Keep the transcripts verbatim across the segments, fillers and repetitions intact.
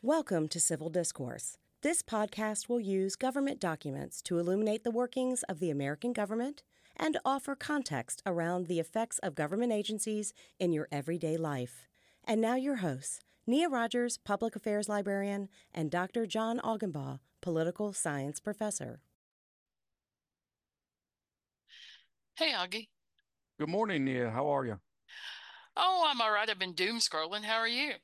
Welcome to Civil Discourse. This podcast will use government documents to illuminate the workings of the American government and offer context around the effects of government agencies in your everyday life. And now your hosts, Nia Rogers, Public Affairs Librarian, and Doctor John Augenbaugh, Political Science Professor. Hey, Augie. Good morning, Nia. How are you? Oh, I'm all right. I've been doom scrolling. How are you?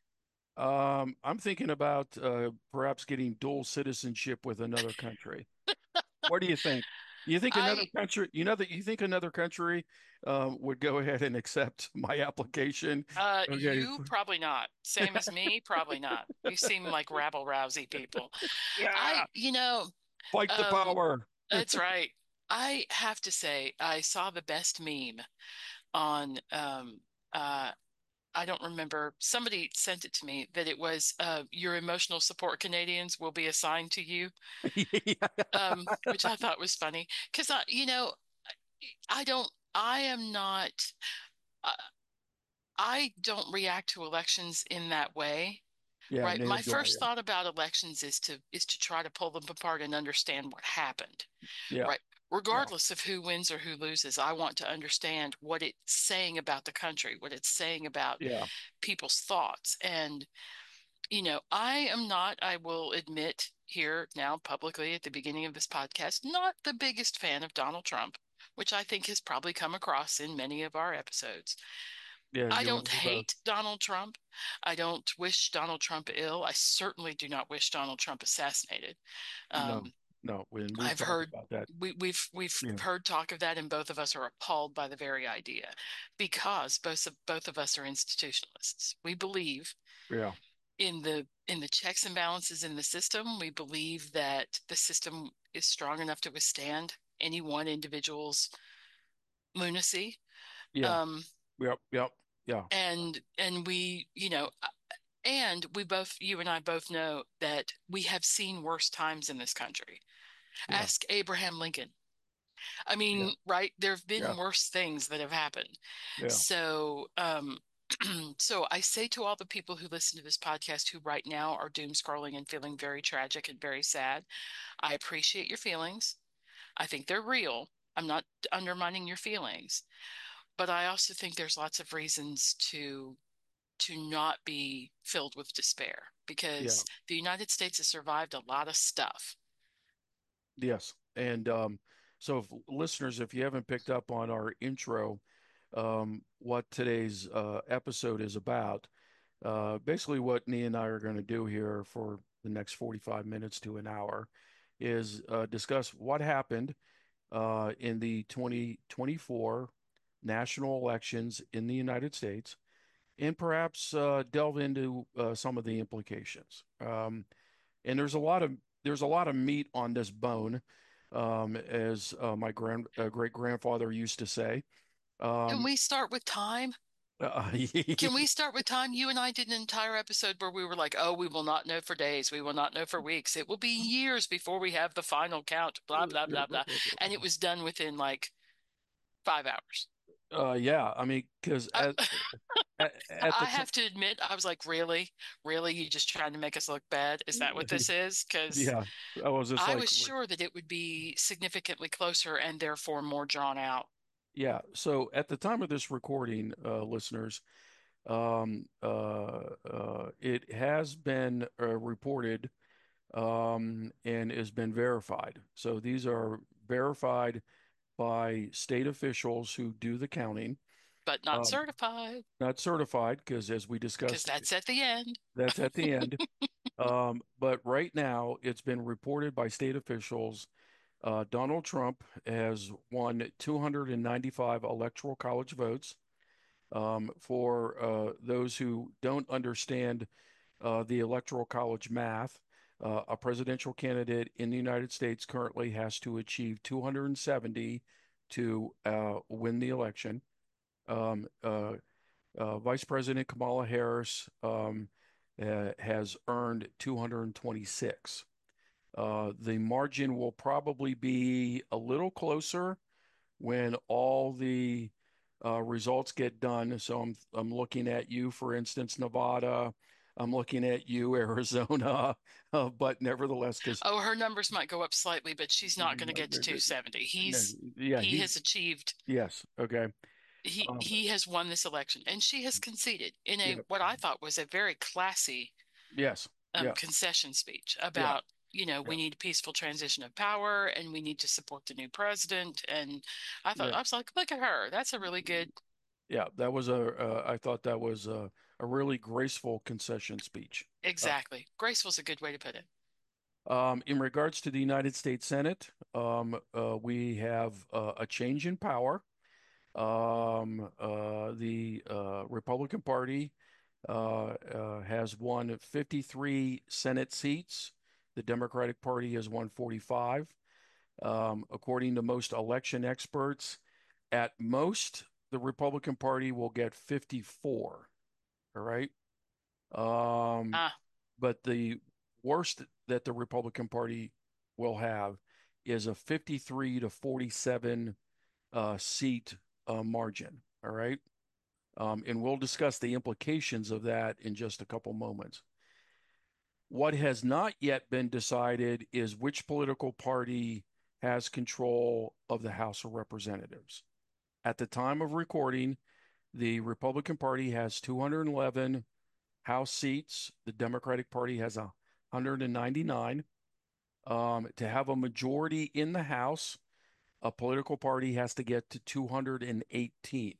Um, I'm thinking about uh, perhaps getting dual citizenship with another country. What do you think? You think another I, country, you know that you think another country um, would go ahead and accept my application? uh, Okay. you probably not. Same as me, probably not. You seem like rabble-rousy people. Yeah, I, you know, fight the um, power. that's right. I have to say, I saw the best meme on, um, uh, I don't remember. Somebody sent it to me that it was, uh, your emotional support Canadians will be assigned to you, um, which I thought was funny because I, you know, I don't, I am not. uh, I don't react to elections in that way, Yeah, right? neither My do I. first thought about elections is to is to try to pull them apart and understand what happened, Yeah, right? yeah, Regardless of who wins or who loses, I want to understand what it's saying about the country, what it's saying about yeah, people's thoughts. And, you know, I am not, I will admit here now publicly at the beginning of this podcast, not the biggest fan of Donald Trump, which I think has probably come across in many of our episodes. yeah. I You and don't me both. hate Donald Trump. I don't wish Donald Trump ill. I certainly do not wish Donald Trump assassinated. No, Um, no. When we've I've talked heard about that. we, we've we've Yeah, heard talk of that, and both of us are appalled by the very idea, because both of both of us are institutionalists. We believe yeah, in the in the checks and balances in the system. We believe that the system is strong enough to withstand any one individual's lunacy. yeah, Um, yep, yep, yeah, and and we, you know, And we both, you and I both know that we have seen worse times in this country. yeah, Ask Abraham Lincoln. I yeah, mean, right? There have yeah, been worse things that have happened. yeah, So, um, so I say to all the people who listen to this podcast who right now are doom scrolling and feeling very tragic and very sad, I appreciate your feelings. I think they're real. I'm not undermining your feelings, but I also think there's lots of reasons to to not be filled with despair yeah. because the United States has survived a lot of stuff. Yes. And um, so, if, listeners, if you haven't picked up on our intro, um, what today's uh, episode is about, uh, basically what Nee and I are going to do here for the next forty-five minutes to an hour is uh, discuss what happened uh, in the twenty twenty-four national elections in the United States and perhaps uh, delve into uh, some of the implications. Um, and there's a lot of there's a lot of meat on this bone, um, as uh, my grand uh, great grandfather used to say. Can Um, we start with time? uh, Can we start with time? You and I did an entire episode where we were like, oh, we will not know for days. We will not know for weeks. It will be years before we have the final count, blah, blah, blah, blah. And it was done within like five hours. uh, yeah, I mean, because I, at, at at the I time, have to admit, I was like, really? Really? You just trying to make us look bad? Is that what this is? Because yeah, I was just I like, was sure that it would be significantly closer and therefore more drawn out. yeah. So at the time of this recording, uh, listeners, um, uh, uh, it has been uh, reported um, and has been verified. So these are verified by state officials who do the counting, But not um, certified not certified, because as we because discussed, that's at the end. that's at the end. Um, but right now, it's been reported by state officials. Uh, Donald Trump has won two hundred ninety-five electoral college votes. Um, for uh, those who don't understand uh, the electoral college math, uh, a presidential candidate in the United States currently has to achieve two hundred seventy to uh, win the election. Um, uh, uh, Vice President Kamala Harris um, uh, has earned two hundred twenty-six. Uh, the margin will probably be a little closer when all the uh, results get done. So I'm I'm looking at you, for instance, Nevada. I'm looking at you, Arizona, uh, but nevertheless, because Oh, her numbers might go up slightly, but she's not going to get to two seventy. He's yeah, he he's has achieved yes, okay, he um, he has won this election, and she has conceded in a yeah, what I thought was a very classy yes, um, yeah, concession speech yeah, about, you know, yeah, we need a peaceful transition of power and we need to support the new president. And I thought, yeah, I was like, look at her. That's a really good. yeah. That was a, uh, I thought that was a, a really graceful concession speech. Uh, Exactly. Graceful's a good way to put it. Um, in regards to the United States Senate, um, uh, we have uh, a change in power. Um, uh, the uh, Republican Party uh, uh, has won fifty-three Senate seats. The Democratic Party has won forty-five. Um, according to most election experts, at most, the Republican Party will get fifty-four. All right. Um, Ah, but the worst that the Republican Party will have is a fifty-three to forty-seven uh, seat uh, margin. All right. Um, and we'll discuss the implications of that in just a couple moments. What has not yet been decided is which political party has control of the House of Representatives. At the time of recording, the Republican Party has two hundred eleven House seats. The Democratic Party has one hundred ninety-nine. Um, to have a majority in the House, a political party has to get to two hundred eighteen.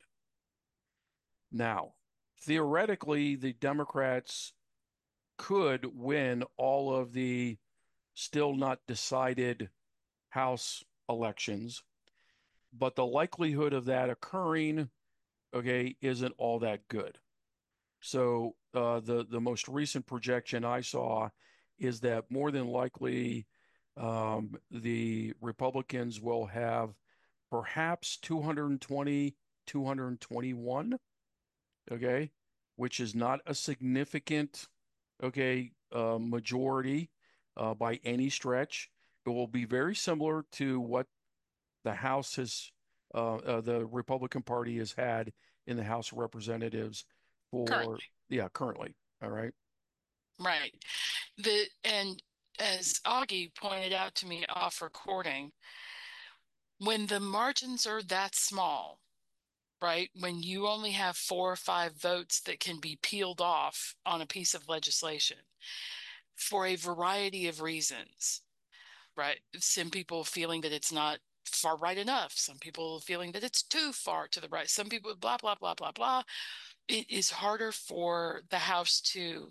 Now, theoretically, the Democrats could win all of the still not decided House elections, but the likelihood of that occurring, okay, isn't all that good. So uh, the the most recent projection I saw is that more than likely um, the Republicans will have perhaps two hundred twenty, two hundred twenty-one, okay, which is not a significant, okay, uh, majority uh, by any stretch. It will be very similar to what the House has, uh, uh, the Republican Party has had in the House of Representatives for, currently. yeah, currently. All right. Right. The and as Augie pointed out to me off recording, when the margins are that small, right? When you only have four or five votes that can be peeled off on a piece of legislation for a variety of reasons, right? Some people feeling that it's not far right enough, some people feeling that it's too far to the right, some people blah, blah, blah, blah, blah. It is harder for the House to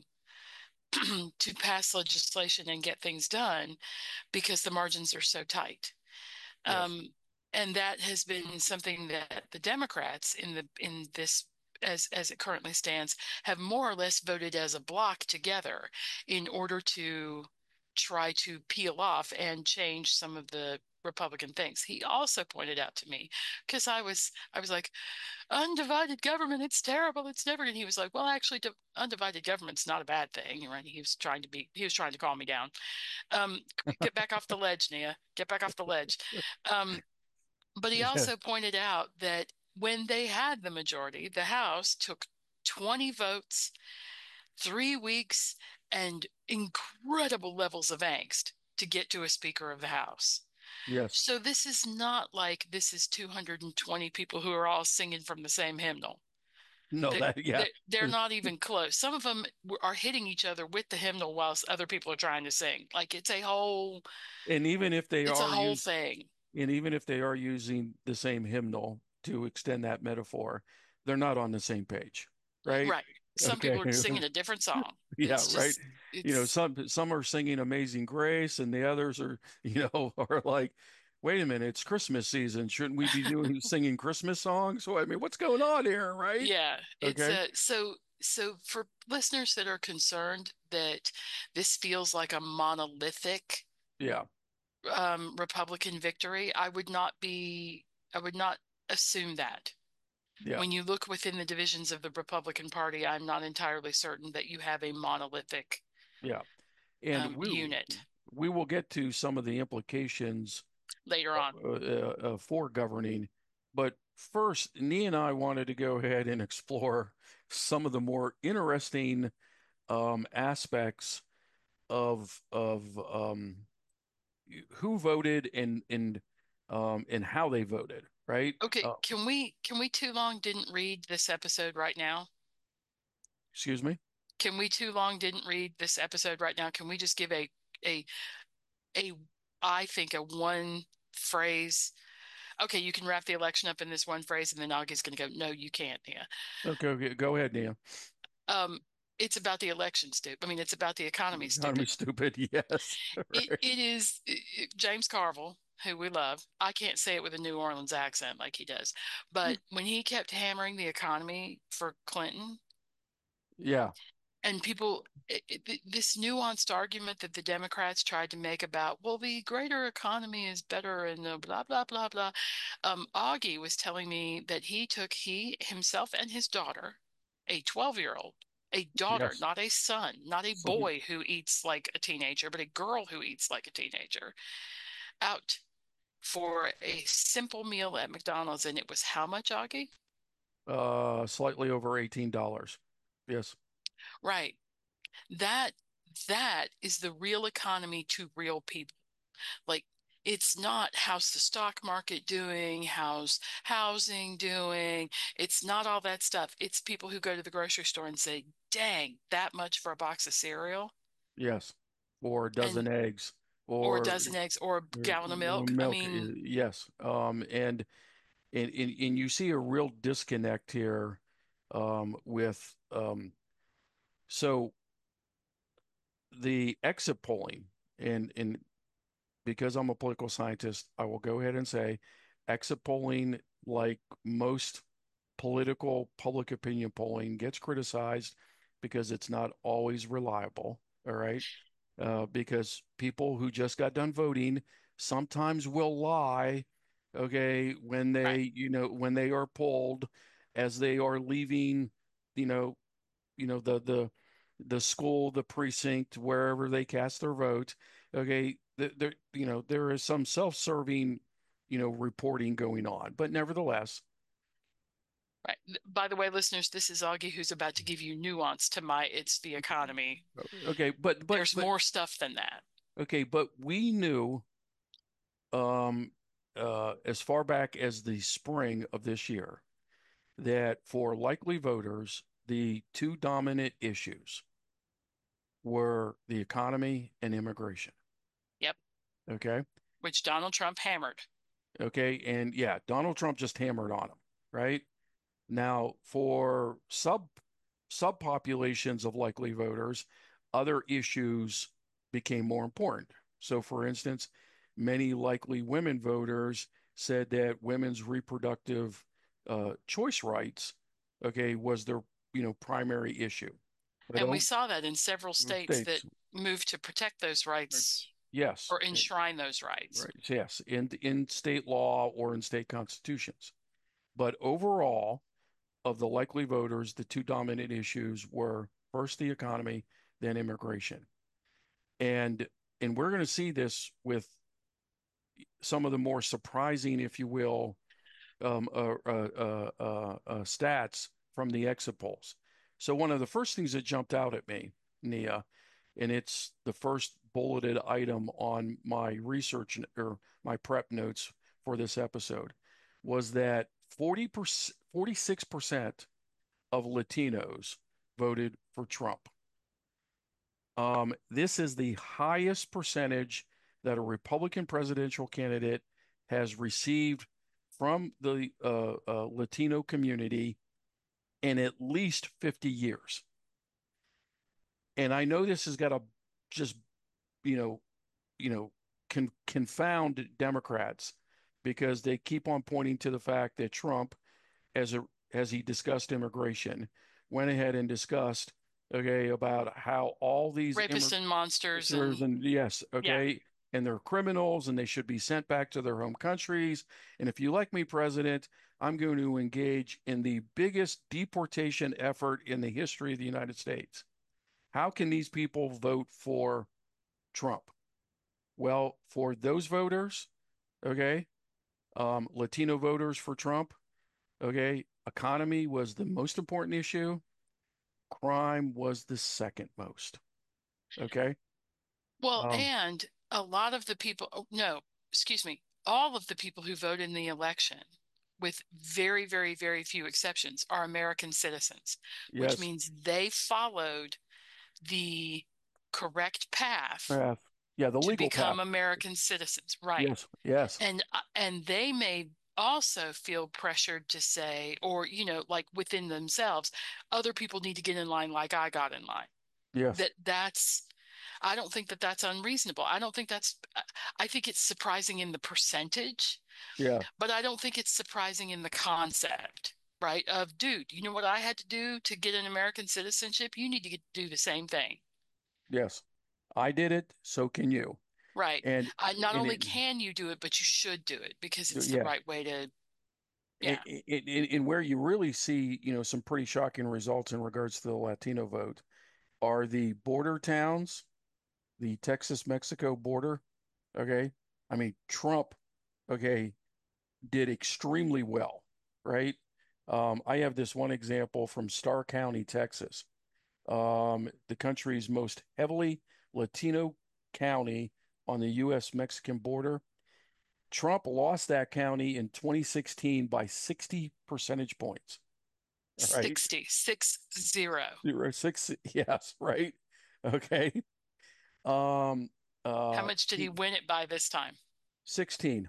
to pass legislation and get things done because the margins are so tight. Yes. Um, and that has been something that the Democrats in the in this as as it currently stands have more or less voted as a block together in order to try to peel off and change some of the Republican things. He also pointed out to me because I was I was like, undivided government, it's terrible, it's never. And he was like, well, actually, undivided government's not a bad thing, right? He was trying to be he was trying to calm me down. Um, get back off the ledge, Nia. Get back off the ledge. Um, but he Yeah. also pointed out that when they had the majority, the House took twenty votes, three weeks, and incredible levels of angst to get to a Speaker of the House. Yes. So this is not like this is two hundred twenty people who are all singing from the same hymnal. No, They, that, yeah. they, they're not even close. Some of them are hitting each other with the hymnal whilst other people are trying to sing. Like it's a whole, And even if they it's a are whole used, thing. and even if they are using the same hymnal to extend that metaphor, they're not on the same page, right? Right. Some Okay. people are singing a different song. Yeah, It's right. just, You know, it's, some some are singing Amazing Grace, and the others are, you know, are like, wait a minute, it's Christmas season. Shouldn't we be doing singing Christmas songs? So I mean, what's going on here, right? yeah, it's Okay. a, so, so for listeners that are concerned that this feels like a monolithic Yeah. um, Republican victory, I would not be, I would not assume that. Yeah. When you look within the divisions of the Republican Party, I'm not entirely certain that you have a monolithic Yeah. And um, we unit we will get to some of the implications later on. uh, uh, uh, for governing, but first, Nee and I wanted to go ahead and explore some of the more interesting um, aspects of of um, who voted and and um, and how they voted, right? Okay, Uh, can we can we too long didn't read this episode right now? excuse me? Can we too long didn't read this episode right now? Can we just give a a a I think a one phrase? Okay, you can wrap the election up in this one phrase, and then Augie's going to go, no, you can't, Nia. Okay, okay, go ahead, Nia. Um, it's about the election, stupid. I mean, it's about the economy, Economy stupid. stupid, yes. It Right. it is it, James Carville, who we love. I can't say it with a New Orleans accent like he does, but when he kept hammering the economy for Clinton, Yeah, and people, it, it, this nuanced argument that the Democrats tried to make about, well, the greater economy is better and uh, blah, blah, blah, blah. Um, Augie was telling me that he took, he himself and his daughter, a twelve year old, a daughter, yes. not a son, not a So, boy who eats like a teenager, but a girl who eats like a teenager, out for a simple meal at McDonald's. And it was how much, Augie? uh, slightly over eighteen dollars. Yes. Right. That that is the real economy to real people. Like, it's not how's the stock market doing, how's housing doing. It's not all that stuff. It's people who go to the grocery store and say, dang, that much for a box of cereal Yes. Or a and dozen eggs or a or, dozen eggs or a or gallon of milk. I milk. mean, Yes. Um, and, and, and, and you see a real disconnect here um, with, um, so the exit polling, and, and because I'm a political scientist, I will go ahead and say exit polling, like most political public opinion polling, gets criticized because it's not always reliable. All right. Uh, because people who just got done voting sometimes will lie, okay, when right. they, you know, when they are polled as they are leaving, you know, you know, the the the school, the precinct, wherever they cast their vote. Okay, there, you know, there is some self-serving, you know, reporting going on, but nevertheless, Right. By the way, listeners, this is Augie who's about to give you nuance to my it's the economy. okay, but but There's but more stuff than that. okay, but we knew um uh as far back as the spring of this year that for likely voters, the two dominant issues were the economy and immigration. Yep. Okay. Which Donald Trump hammered. Okay. And yeah, Donald Trump just hammered on them, right? Now, for sub subpopulations of likely voters, other issues became more important. So, for instance, many likely women voters said that women's reproductive uh, choice rights, okay, was their you know primary issue. But And we oh, saw that in several states that states, moved to protect those rights yes, or enshrine those rights. right, yes, in in state law or in state constitutions. But overall, of the likely voters, the two dominant issues were first the economy, then immigration. And and we're going to see this with some of the more surprising, if you will, um, uh, uh, uh, uh, uh, stats from the exit polls. So one of the first things that jumped out at me, Nia, and it's the first bulleted item on my research or my prep notes for this episode, was that forty percent, forty-six percent of Latinos voted for Trump. Um, this is the highest percentage that a Republican presidential candidate has received from the uh, uh, Latino community in at least fifty years. And I know this has got to just, you know, you know, con- confound Democrats because they keep on pointing to the fact that Trump, as a as he discussed immigration, went ahead and discussed, okay, about how all these Rapists and monsters immigrants and and yes, yeah. okay, and they're criminals and they should be sent back to their home countries. And if you like me, President, I'm going to engage in the biggest deportation effort in the history of the United States. How can these people vote for Trump? Well, for those voters, okay, um, Latino voters for Trump, okay, economy was the most important issue. crime was the second most. Okay. Well, Um, and a lot of the people, oh, no, excuse me, all of the people who vote in the election, with very, very, very few exceptions, are American citizens, which yes. means they followed the correct path Path. Yeah, the to legal path. become American citizens, right? Yes. Yes. And uh, and they may also feel pressured to say, or you know, like within themselves, other people need to get in line like I got in line. Yes. That that's I don't think that that's unreasonable. I don't think that's I think it's surprising in the percentage, Yeah. but I don't think it's surprising in the concept, right? Of, dude, you know what I had to do to get an American citizenship? You need to get, do the same thing. Yes. I did it, so can you. Right. And I, not and only it, can you do it, but you should do it because it's the yeah. right way to, And, yeah. and, and where you really see, you know, some pretty shocking results in regards to the Latino vote are the border towns, the Texas-Mexico border. Okay. I mean, Trump, okay, did extremely well, right? Um, I have this one example from Starr County, Texas, um, the country's most heavily Latino county on the U S Mexican border. Trump lost that county in twenty sixteen by sixty percentage points. All right. sixty, six zero. Zero six, yes, right. Okay. Um, How uh, much did he he win it by this time? sixteen,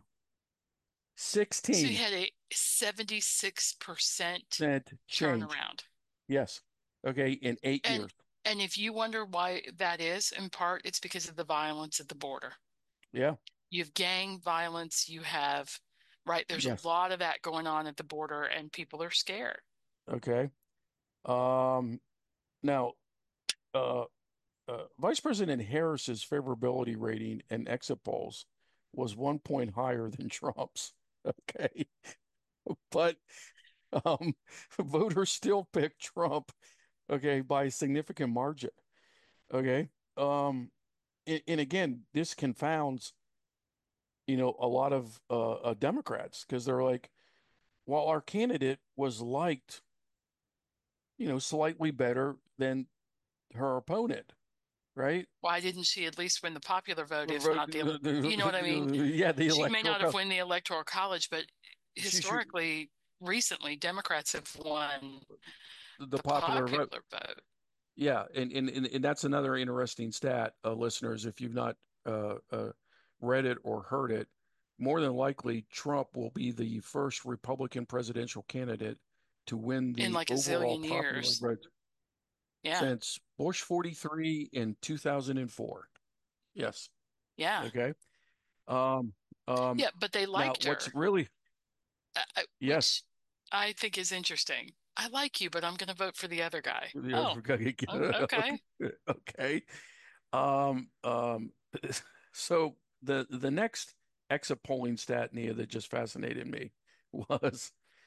So he sixteen had a seventy-six percent cent change. turnaround. Yes. Okay. In eight And years. and if you wonder why that is, in part, it's because of the violence at the border. Yeah. You have gang violence, you have, right, there's a Yes. lot of that going on at the border, and people are scared. Okay. Um, now, uh, uh, Vice President Harris's favorability rating in exit polls was one point higher than Trump's. Okay. But um, voters still picked Trump, okay, by a significant margin. Okay. Um, and, and again, this confounds, you know, a lot of uh, uh, Democrats because they're like, well, our candidate was liked, you know, slightly better than her opponent, right? Why didn't she at least win the popular vote, if Right, not the, you know what I mean? yeah, the She may electoral not have co- won the electoral college, but she should historically, recently, Democrats have won the the popular vote. popular vote. Yeah, and and and, and that's another interesting stat, uh, listeners. If you've not uh, uh, read it or heard it, more than likely Trump will be the first Republican presidential candidate to win In the like a overall zillion popular years. vote Yeah. since Bush forty-three in two thousand four. Yes. Yeah. Okay. Um, um, Yeah. But they now liked what's her, really, uh, uh, yes. which I think is interesting. I like you, but I'm going to vote for the other guy. Yes, Oh, okay. o- okay. Okay. Um, um, so the the next exit polling stat, Nia, that just fascinated me was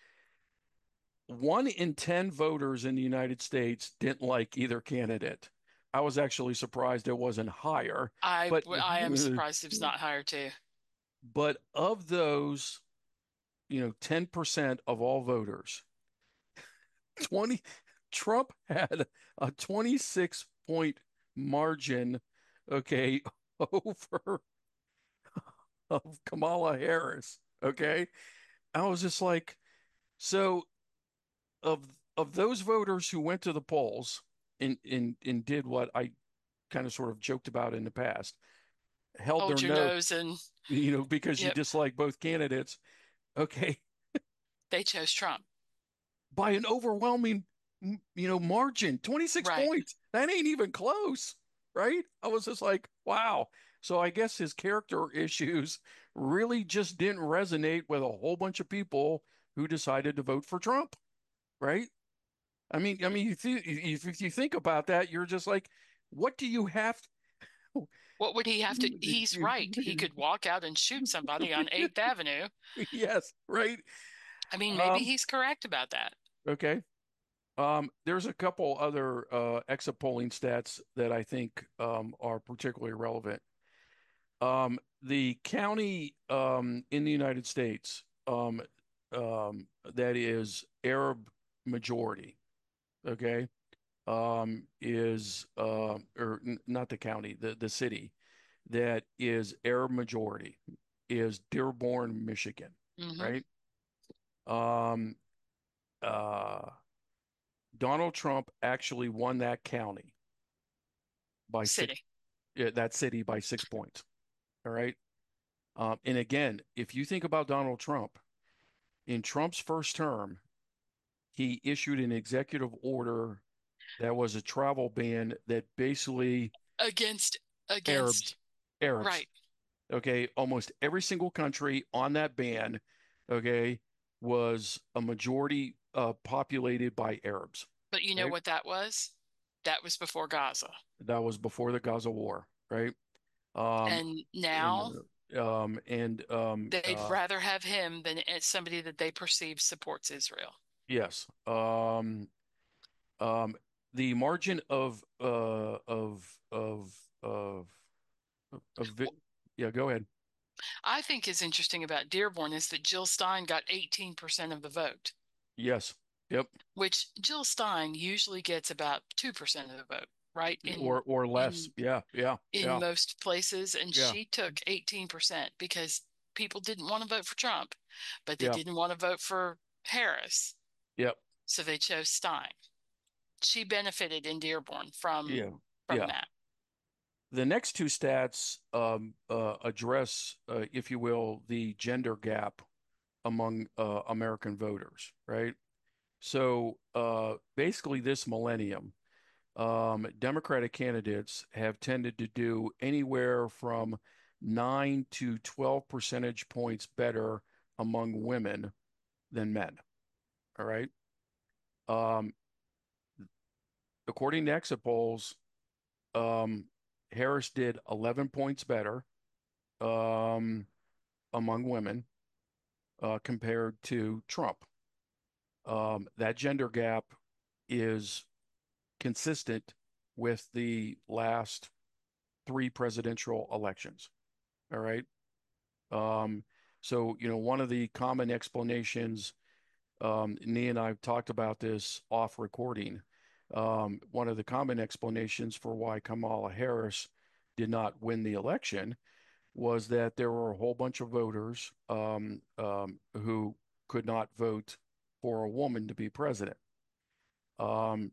one in ten voters in the United States didn't like either candidate. I was actually surprised it wasn't higher, I but I am surprised it's not higher too. but of those, you know, ten percent of all voters, twenty Trump had a twenty-six point margin, okay, over of Kamala Harris. Okay. I was just like, so of of those voters who went to the polls and and and did what I kind of sort of joked about in the past, held their Hold your nose, nose and, you know, because you yep, dislike both candidates. Okay. they chose Trump. By an overwhelming, you know, margin, twenty-six Right. points. That ain't even close, right? I was just like, wow. So I guess his character issues really just didn't resonate with a whole bunch of people who decided to vote for Trump, right? I mean, I mean, you th- if you think about that, you're just like, what do you have to... What would he have to? He's right. He could walk out and shoot somebody on eighth Avenue. Yes, right. I mean, maybe Um, he's correct about that. okay. Um, there's a couple other uh, exit polling stats that I think um, are particularly relevant. Um, the county um, in the United States um, um, that is Arab majority, okay? um, is uh, or n- not the county, the the city that is Arab majority is Dearborn, Michigan, Hmm. right? Um, uh, Donald Trump actually won that county by six, City. uh, that city by six points. All right. Um, and again, if you think about Donald Trump, in Trump's first term, he issued an executive order that was a travel ban that basically Against, Arabs, against, Arabs, right. okay, almost every single country on that ban, okay, was a majority uh, populated by Arabs, But you know right? what that was? That was before Gaza. That was before the Gaza war, right? Um, And now and um, and um, they'd uh, rather have him than somebody that they perceive supports Israel. yes, um, um, the margin of uh, of of of of vi- yeah, go ahead. I think is interesting about Dearborn is that Jill Stein got eighteen percent of the vote, Yes, yep, which Jill Stein usually gets about two percent of the vote, right? In or or less. in Yeah, yeah, in yeah, most places, and yeah, she took eighteen percent because people didn't want to vote for Trump, but they yeah, didn't want to vote for Harris, yep, so they chose Stein. She benefited in Dearborn from yeah, from yeah. that. The next two stats um, uh, address, uh, if you will, the gender gap among uh, American voters, right? So uh, basically, this millennium, um, Democratic candidates have tended to do anywhere from nine to twelve percentage points better among women than men. All right. Um, according to exit polls, um, Harris did eleven points better um, among women uh, compared to Trump. Um, that gender gap is consistent with the last three presidential elections. All right. Um, so, you know, one of the common explanations, um, Nee and I have talked about this off recording. Um, one of the common explanations for why Kamala Harris did not win the election was that there were a whole bunch of voters um, um, who could not vote for a woman to be president. Um,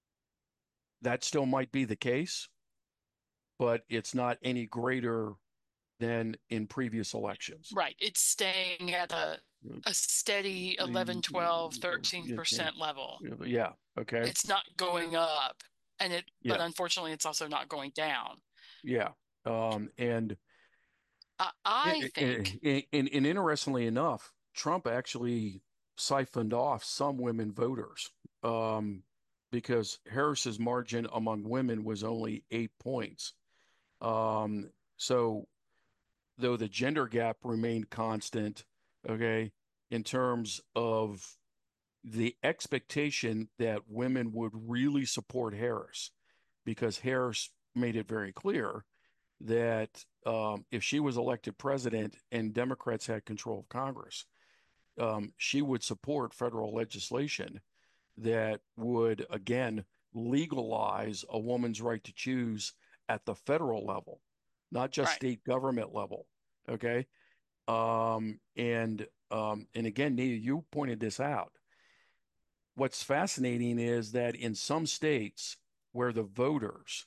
that still might be the case, but it's not any greater than in previous elections. Right. It's staying at a a steady eleven, twelve, thirteen percent level. Yeah. Okay. It's not going up, and it but Yeah. unfortunately it's also not going down. Yeah. Um, and, I, I and, think and, and interestingly enough, Trump actually siphoned off some women voters um, because Harris's margin among women was only eight points. Um, so though the gender gap remained constant, okay, in terms of the expectation that women would really support Harris, because Harris made it very clear that um, if she was elected president and Democrats had control of Congress, um, she would support federal legislation that would, again, legalize a woman's right to choose at the federal level, not just right. state government level. Okay. Um, and um, and again, Nita, you pointed this out. What's fascinating is that in some states where the voters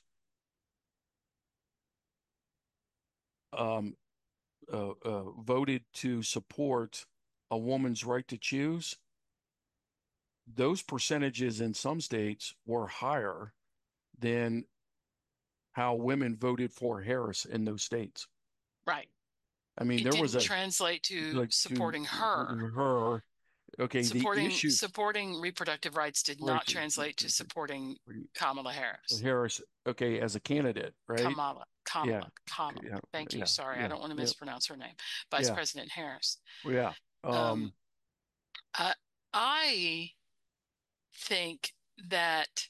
um, uh, uh, voted to support a woman's right to choose, those percentages in some states were higher than how women voted for Harris in those states. Right. I mean, It there was didn't a translate to like to supporting her. her. Okay, the Supporting issue, supporting reproductive rights did right, not translate to supporting Kamala Harris. Harris, okay, as a candidate, right? Kamala, Yeah, Kamala, Kamala. yeah, Thank you. yeah, Sorry, I yeah, don't want to yeah, mispronounce her name. Vice yeah, President Harris. yeah. Um, Um, I, I think that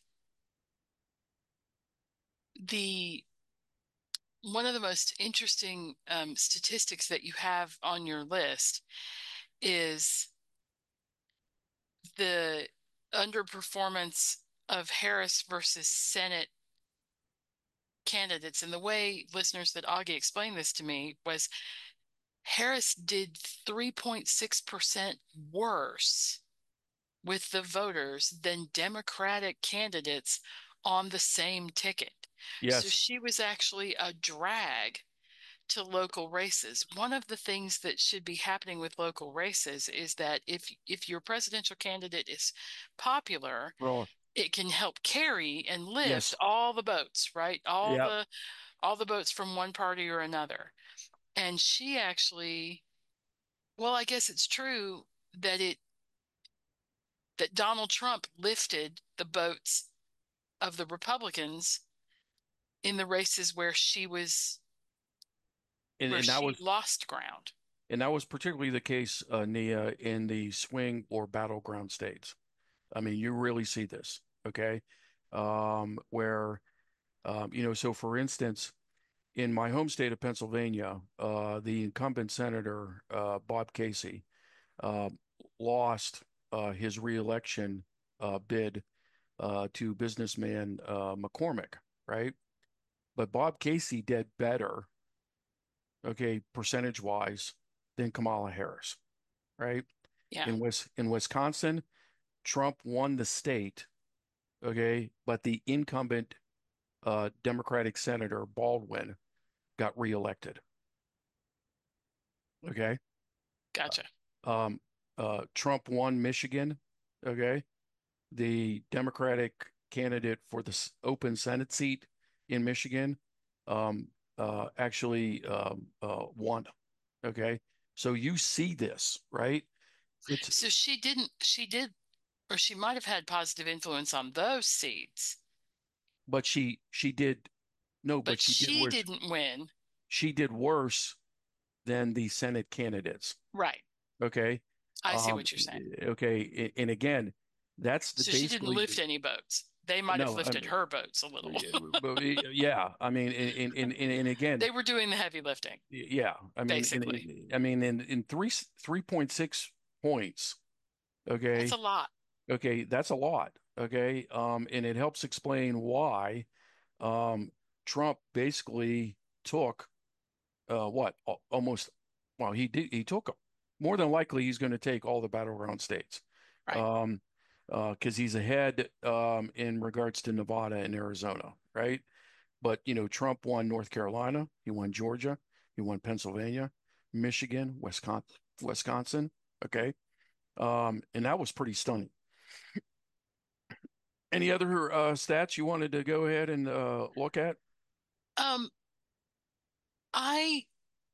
the one of the most interesting um, statistics that you have on your list is the underperformance of Harris versus Senate candidates. And the way listeners that Augie explained this to me was Harris did three point six percent worse with the voters than Democratic candidates on the same ticket. So Yes. she was actually a drag to local races. One of the things that should be happening with local races is that if if your presidential candidate is popular, Well, it can help carry and lift yes. all the boats, right? All Yeah. the all the boats from one party or another. And she actually, well, I guess it's true that it that Donald Trump lifted the boats of the Republicans in the races where she was And, where and that she was lost ground. and that was particularly the case, uh, Nia, in the swing or battleground states. I mean, you really see this, okay? Um, where um, you know, so for instance, in my home state of Pennsylvania, uh, the incumbent senator uh, Bob Casey uh, lost uh, his reelection uh, bid uh, to businessman uh, McCormick, right? But Bob Casey did better, okay, percentage wise, than Kamala Harris, right? Yeah. In West in Wisconsin, Trump won the state, okay, but the incumbent uh, Democratic Senator Baldwin got reelected, okay. Gotcha. Um, uh, Trump won Michigan, okay. The Democratic candidate for the open Senate seat in Michigan um, uh, actually um, uh, won. Okay, so you see this, right? It's So she didn't, she did, or she might have had positive influence on those seats, but she she did no, but but she did she worse. didn't win. She did worse than the Senate candidates. Right. Okay, I see um, what you're saying. okay, and again, that's the So she didn't basically lift any boats. They might have no. I lifted mean, her boats a little. yeah, I mean, and and, and, and again, They were doing the heavy lifting, yeah, I mean, in, basically. in, I mean, in in three three point six points. That's Okay, a lot. okay, that's a lot. Okay, um, and it helps explain why um, Trump basically took uh, what almost. Well, he did. He took them. More than likely, he's going to take all the battleground states, Right. um, uh, because he's ahead um, in regards to Nevada and Arizona, right? But you know, Trump won North Carolina, he won Georgia, he won Pennsylvania, Michigan, Wisconsin, Wisconsin. Okay, um, and that was pretty stunning. Any other uh, stats you wanted to go ahead and uh, look at? Um, I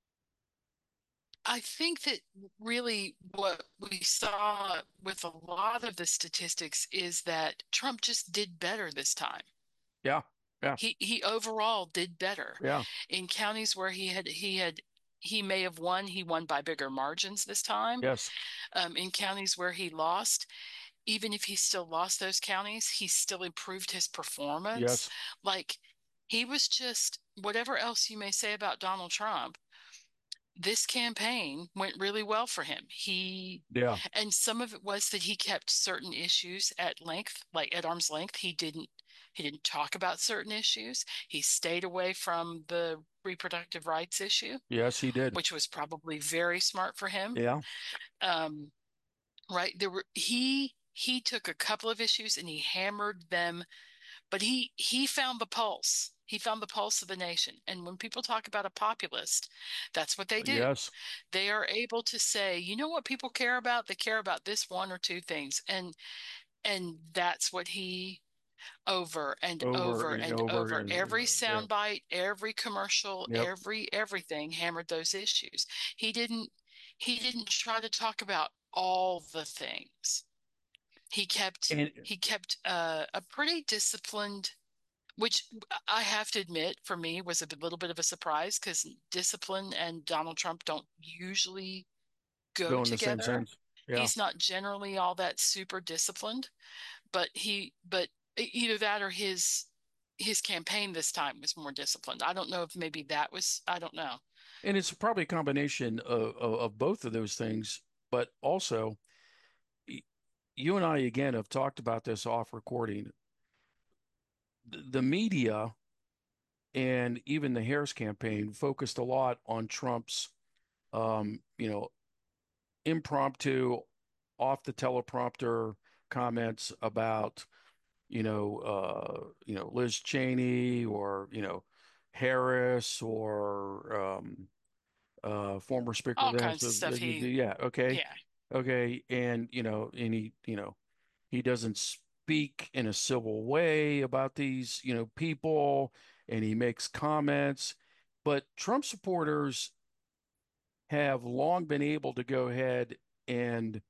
I think that really what we saw with a lot of the statistics is that Trump just did better this time. Yeah, yeah, He he overall did better yeah, in counties where he had he had he may have won, he won by bigger margins this time. yes, Um, in counties where he lost, even if he still lost those counties, he still improved his performance. yes, Like he was just whatever else you may say about Donald Trump, this campaign went really well for him. He yeah, and some of it was that he kept certain issues at length, like at arm's length. He didn't he didn't talk about certain issues. He stayed away from the reproductive rights issue, yes, he did. which was probably very smart for him. Yeah, Um, right there were he he took a couple of issues and he hammered them, but he he found the pulse. He found the pulse of the nation. And when people talk about a populist, that's what they do. yes, They are able to say, you know what people care about? They care about this one or two things. And and that's what he over and over over and and over over and every yeah, soundbite, every commercial, yep. every everything hammered those issues. He didn't he didn't try to talk about all the things. He kept And he kept uh, a pretty disciplined, which I have to admit for me was a little bit of a surprise because discipline and Donald Trump don't usually go go in the same together. sense. Yeah. He's not generally all that super disciplined, but he but either that or his his campaign this time was more disciplined. I don't know if maybe that was I don't know. And it's probably a combination of, of, of both of those things, but also you and I again have talked about this off recording. the media and even the Harris campaign focused a lot on Trump's, um, you know, impromptu, off the teleprompter comments about, you know, uh, you know, Liz Cheney or, you know, Harris or um, uh, former Speaker of All the House. kinds of Of, stuff. He, yeah, okay, yeah, okay, and you know, and he, you know, he doesn't speak in a civil way about these, you know, people, and he makes comments. But Trump supporters have long been able to go ahead and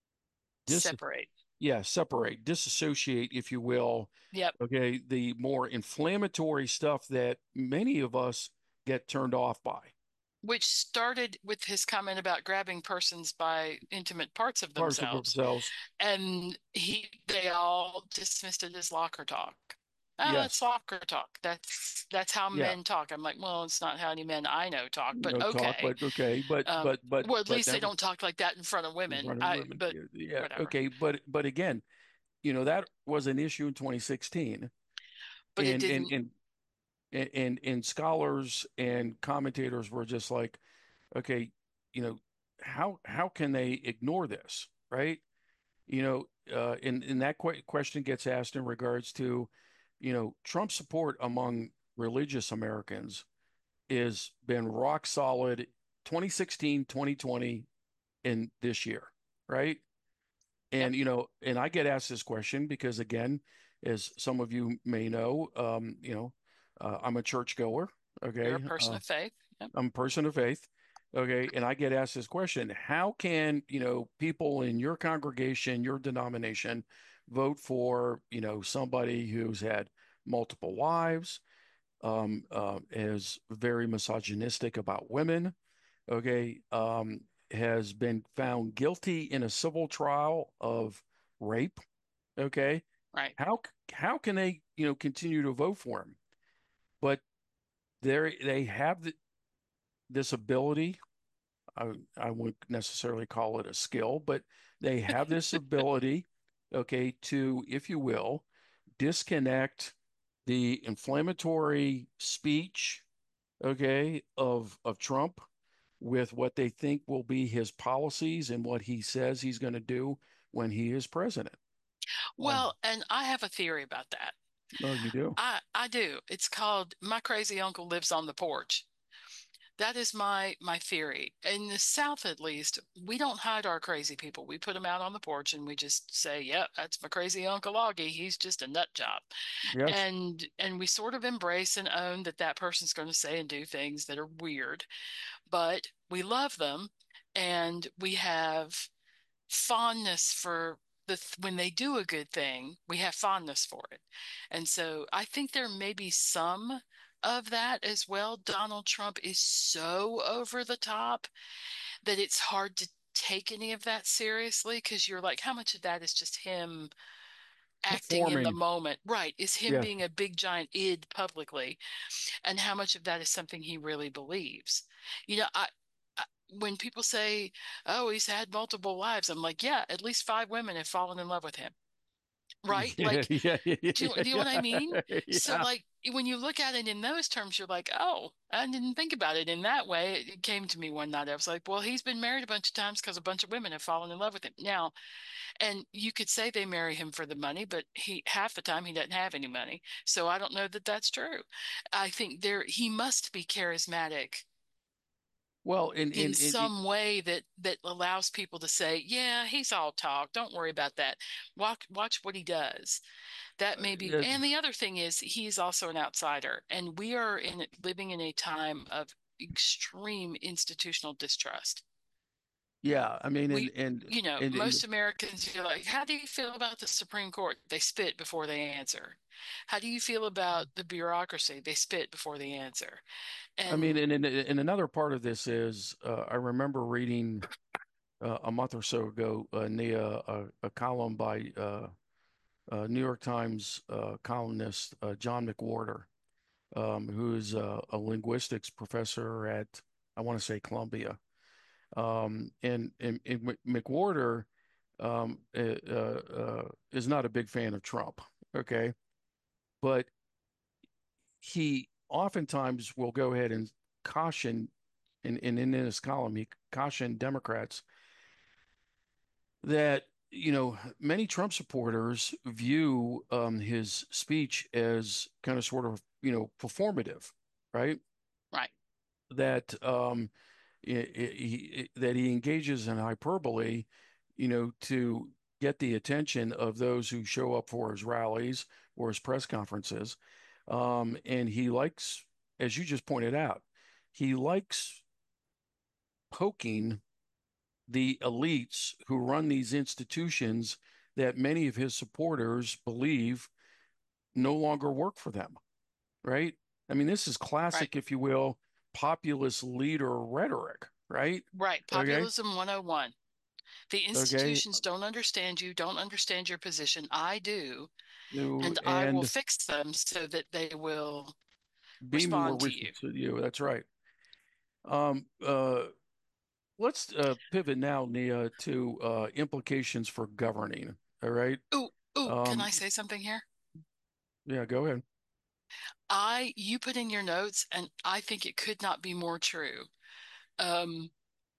dis separate. yeah, separate, disassociate, if you will, Yep. okay, the more inflammatory stuff that many of us get turned off by. Which started with his comment about grabbing persons by intimate parts of Parts of themselves. themselves. And he they all dismissed it as locker talk. Oh, it's Yes. locker talk. That's that's how Yeah. men talk. I'm like, well, it's not how any men I know talk, but No talk, okay. but okay, but Um, but but well, at but least they never don't talk like that in front of in women. front of I women. but Yeah, whatever. okay, but but again, you know, that was an issue in twenty sixteen, But it and and didn't. and and and scholars and commentators were just like, okay, you know, how how can they ignore this, right? You know, uh, and and that que question gets asked in regards to, you know, Trump support among religious Americans is been rock solid twenty sixteen, twenty twenty, and this year, right? Yep. And you know, and I get asked this question because again, as some of you may know, um, you know, uh, I'm a churchgoer, You're a okay? person Uh, of faith. Yep. I'm a person of faith. Okay. And I get asked this question, how can, you know, people in your congregation, your denomination vote for, you know, somebody who's had multiple wives, um, uh, is very misogynistic about women, okay, um, has been found guilty in a civil trial of rape, okay? Right. How how can they, you know, continue to vote for him? But they they have the, this ability. I, I wouldn't necessarily call it a skill, but they have this ability, okay, to, if you will, disconnect the inflammatory speech, okay, of of Trump with what they think will be his policies and what he says he's going to do when he is president. Um, Well, and I have a theory about that. no, you do. I I do. It's called My Crazy Uncle Lives on the Porch. That is my my theory. In the South, at least, we don't hide our crazy people. We put them out on the porch and we just say, "Yep, that's my crazy Uncle Augie. He's just a nut job." Yes. And and we sort of embrace and own that that person's going to say and do things that are weird, but we love them and we have fondness for the when they do a good thing, we have fondness for it. And so I think there may be some of that as well. Donald Trump is so over the top that it's hard to take any of that seriously because you're like, how much of that is just him acting in the Performing. moment? Right. Is him Yes. being a big giant id publicly? And how much of that is something he really believes? You know, I, I when people say, "Oh, he's had multiple wives," I'm like, "Yeah, at least five women have fallen in love with him." Right? Yeah, Like, yeah, yeah, do you, yeah, do you know what I mean? yeah. So, Yeah. like, when you look at it in those terms, you're like, "Oh, I didn't think about it in that way." It came to me one night. I was like, "Well, he's been married a bunch of times because a bunch of women have fallen in love with him." Now, and you could say they marry him for the money, but he half the time he doesn't have any money. So I don't know that that's true. I think there he must be charismatic Well, in in in in, some way that that allows people to say, "Yeah, he's all talk. Don't worry about that. Watch watch what he does." That may be. in, And the other thing is he's also an outsider, and we are in living in a time of extreme institutional distrust. yeah, I mean, and We, and you know, and, and most Americans, you're like, how do you feel about the Supreme Court? They spit before they answer. How do you feel about the bureaucracy? They spit before they answer. I mean, And and, and and another part of this is, uh, I remember reading uh, a month or so ago, uh, Nia, a, a column by uh, uh, New York Times uh, columnist uh, John McWhorter, um, who is a, a linguistics professor at, I want to say, Columbia. Um, and, and, and McWhorter um, uh, uh, is not a big fan of Trump, okay? But he oftentimes will go ahead and caution, and, and in his column, he cautioned Democrats that, you know, many Trump supporters view um, his speech as kind of sort of, you know, performative, right? Right. That um, i- he, that he engages in hyperbole, you know, to get the attention of those who show up for his rallies or his press conferences. Um, and he likes, as you just pointed out, he likes poking the elites who run these institutions that many of his supporters believe no longer work for them, right? I mean, this is Right. classic, if you will, populist leader rhetoric, right? Right. Okay. Populism one oh one. The Okay. institutions don't understand you, don't understand your position. I do, You and I will and fix them so that they will be more respond to recent you. to you. That's right. Um, uh, let's uh, pivot now, Nia, to uh, implications for governing. All right. Ooh, ooh, can Um, I say something here? yeah, go ahead. I, you put in your notes, and I think it could not be more true. Um,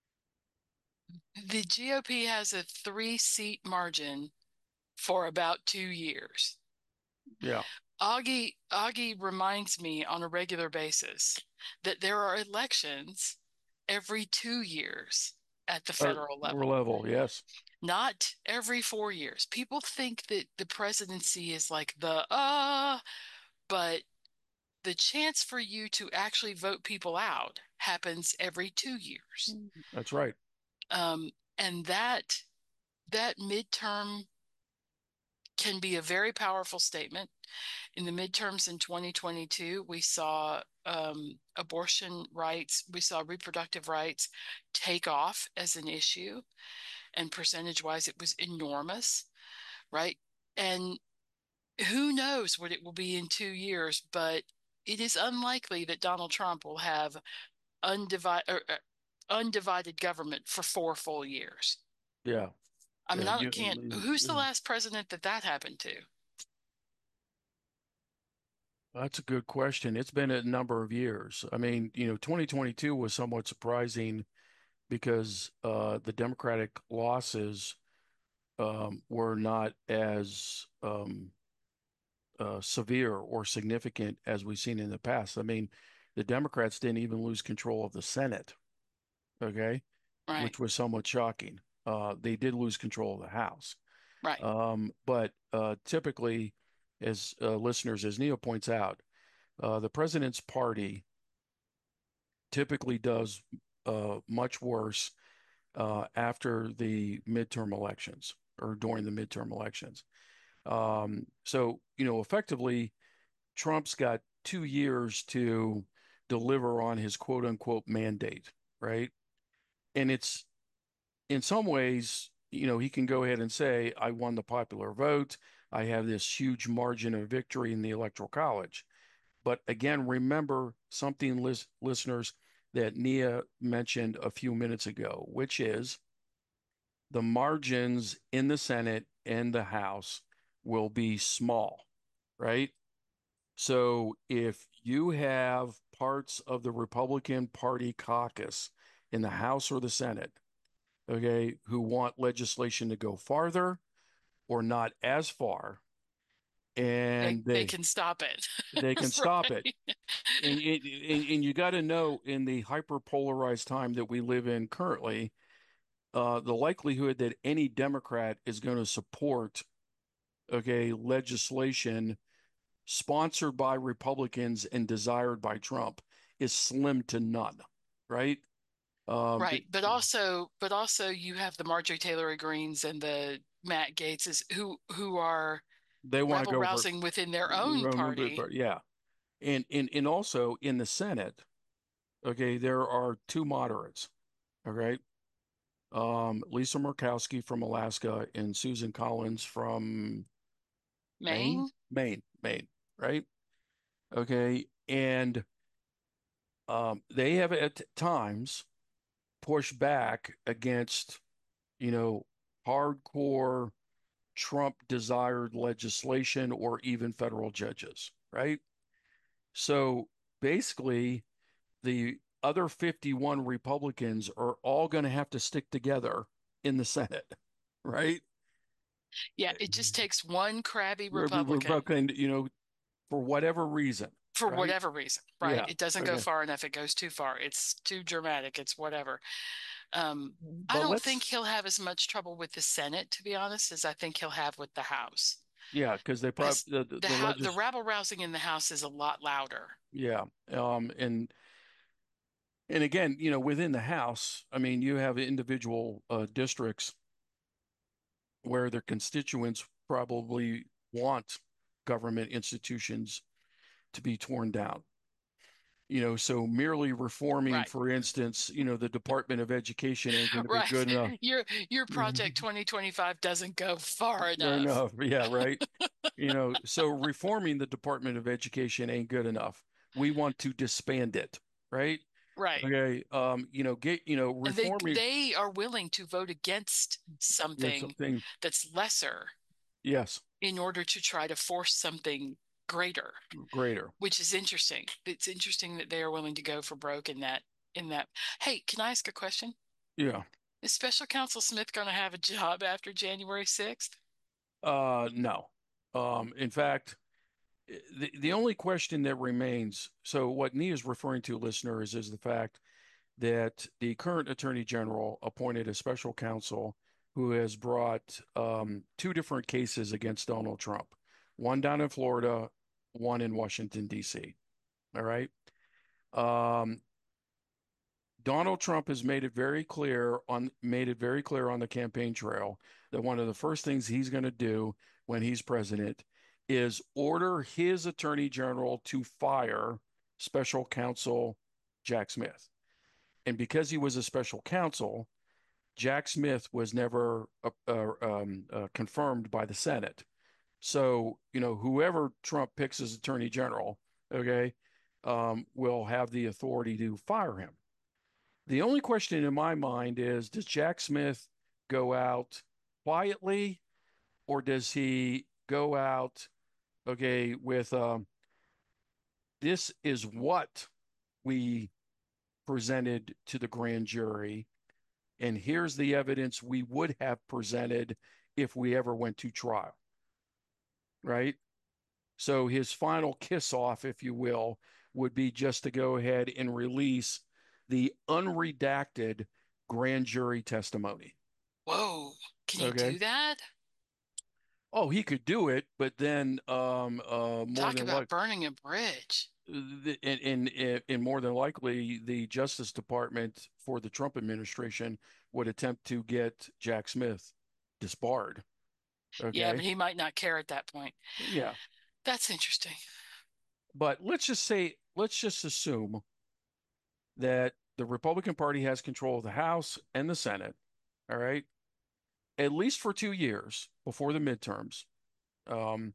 the G O P has a three seat margin for about two years. Yeah. Augie, Augie reminds me on a regular basis that there are elections every two years at the Or, federal or level, level, yes. not every four years. People think that the presidency is like the uh, but the chance for you to actually vote people out happens every two years. That's right. Um, and that that midterm can be a very powerful statement. In the midterms in twenty twenty-two, we saw um, abortion rights, we saw reproductive rights take off as an issue, and percentage wise, it was enormous, right? And who knows what it will be in two years, but it is unlikely that Donald Trump will have undivided, or, uh, undivided government for four full years. Yeah. I mean, Yeah. I can't. You, Who's the last president that that happened to? that's a good question. It's been a number of years. I mean, you know, twenty twenty-two was somewhat surprising because uh, the Democratic losses um, were not as um, uh, severe or significant as we've seen in the past. I mean, the Democrats didn't even lose control of the Senate, okay, Right, which was somewhat shocking. Uh, they did lose control of the House. right, Um, but uh, typically, as uh, listeners, as Neil points out, uh, the president's party typically does uh, much worse uh, after the midterm elections or during the midterm elections. Um, so, you know, effectively, Trump's got two years to deliver on his quote unquote mandate, right? And it's in some ways, you know, he can go ahead and say, I won the popular vote. I have this huge margin of victory in the Electoral College. But again, remember something, lis- listeners, that Nia mentioned a few minutes ago, which is the margins in the Senate and the House will be small, right? So if you have parts of the Republican Party caucus in the House or the Senate, okay, who want legislation to go farther or not as far, they and they they can stop it. they can stop it. Right. And, and, and you got to know in the hyper polarized time that we live in currently, uh, the likelihood that any Democrat is going to support, okay, legislation sponsored by Republicans and desired by Trump is slim to none, right? Um, Right, but also, but also, you have the Marjorie Taylor Greens and the Matt Gaetzes who who are they want to rabble go for, rousing within their own party. yeah, and and and also in the Senate, okay, there are two moderates, all right, um, Lisa Murkowski from Alaska and Susan Collins from Maine, Maine, Maine, Maine, right? Okay, and um, they have at times pushed back against, you know, hardcore Trump desired legislation or even federal judges, right? So basically, the other fifty-one Republicans are all going to have to stick together in the Senate, right? Yeah, it just takes one crabby Re- re- Republican Republican, you know, for whatever reason, for right? whatever reason, right? Yeah. It doesn't go Okay. far enough. It goes too far. It's too dramatic. It's whatever. Um, I But don't think let's, he'll have as much trouble with the Senate, to be honest, as I think he'll have with the House. yeah, because they probably Because the the, the the ho the legis rabble rousing in the House is a lot louder. yeah. Um, and and again, you know, within the House, I mean, you have individual uh, districts where their constituents probably want government institutions to be torn down. You know, so merely reforming, Right. for instance, you know, the Department of Education ain't going to be Right. good enough. Your your project twenty twenty-five doesn't go far enough. Enough. Yeah, right. You know, so reforming the Department of Education ain't good enough. We want to disband it, right? Right. Okay. Um, you know, get, you know, And they reforming, they are willing to vote against yeah, something something, that's lesser yes, in order to try to force something greater, greater. which is interesting. It's interesting that they are willing to go for broke in that in that. Hey, can I ask a question? Yeah. Is Special Counsel Smith going to have a job after January sixth? Uh, no. Um, in fact, the, the only question that remains, so what Nia is referring to, listeners, is the fact that the current Attorney General appointed a special counsel who has brought um, two different cases against Donald Trump, one down in Florida, one in Washington, D C. All right. Um, Donald Trump has made it very clear on made it very clear on the campaign trail that one of the first things he's going to do when he's president is order his attorney general to fire special counsel Jack Smith. And because he was a special counsel, Jack Smith was never uh, uh, um, uh, confirmed by the Senate. So, you know, whoever Trump picks as attorney general, okay, um, will have the authority to fire him. The only question in my mind is, does Jack Smith go out quietly, or does he go out, okay, with um, this is what we presented to the grand jury, and here's the evidence we would have presented if we ever went to trial, right? So his final kiss off, if you will, would be just to go ahead and release the unredacted grand jury testimony. Whoa, can he Okay. do that? Oh, he could do it, but then um, uh, more Talk than about like, burning a bridge. in, in, in more than likely, the Justice Department for the Trump administration would attempt to get Jack Smith disbarred. Yeah, Okay. but he might not care at that point. Yeah. That's interesting. But let's just say, let's just assume that the Republican Party has control of the House and the Senate. All right. At least for two years before the midterms. Um,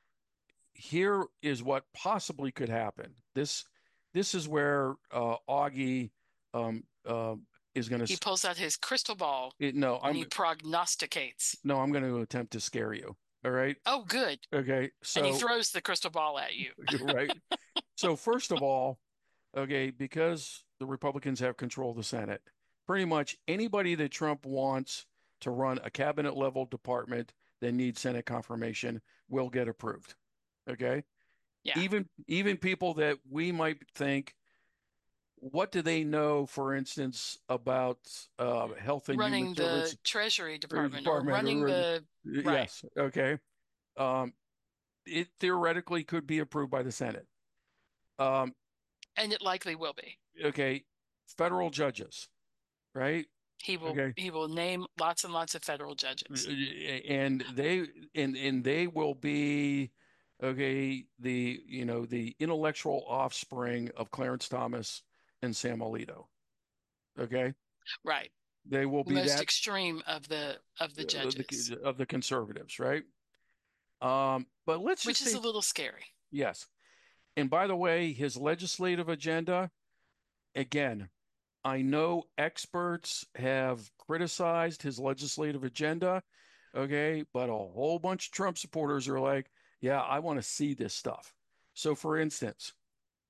here is what possibly could happen. This this is where uh, Augie um, uh, is going He to. pulls out his crystal ball No, and I'm he prognosticates. no, I'm going to attempt to scare you. All right. Oh, good. Okay. And he So throws the crystal ball at you. right. So first of all, okay, because the Republicans have control of the Senate, pretty much anybody that Trump wants to run a cabinet level department that needs Senate confirmation will get approved. Okay. Yeah. Even even people that we might think, what do they know, for instance, about uh, health and human Running the service Treasury Department or department? running Or, the right. yes, okay. Um, it theoretically could be approved by the Senate. Um, And it likely will be. okay, federal judges, right? He will Okay, he will name lots and lots of federal judges. and they and and they will be okay. The you know the intellectual offspring of Clarence Thomas and Sam Alito. Okay, Right. they will The be most that extreme of the of the of judges, the of the conservatives, right? Um, but let's which just is a say little scary. yes. And by the way, his legislative agenda, again, I know experts have criticized his legislative agenda, okay, but a whole bunch of Trump supporters are like, yeah, I want to see this stuff. So, for instance,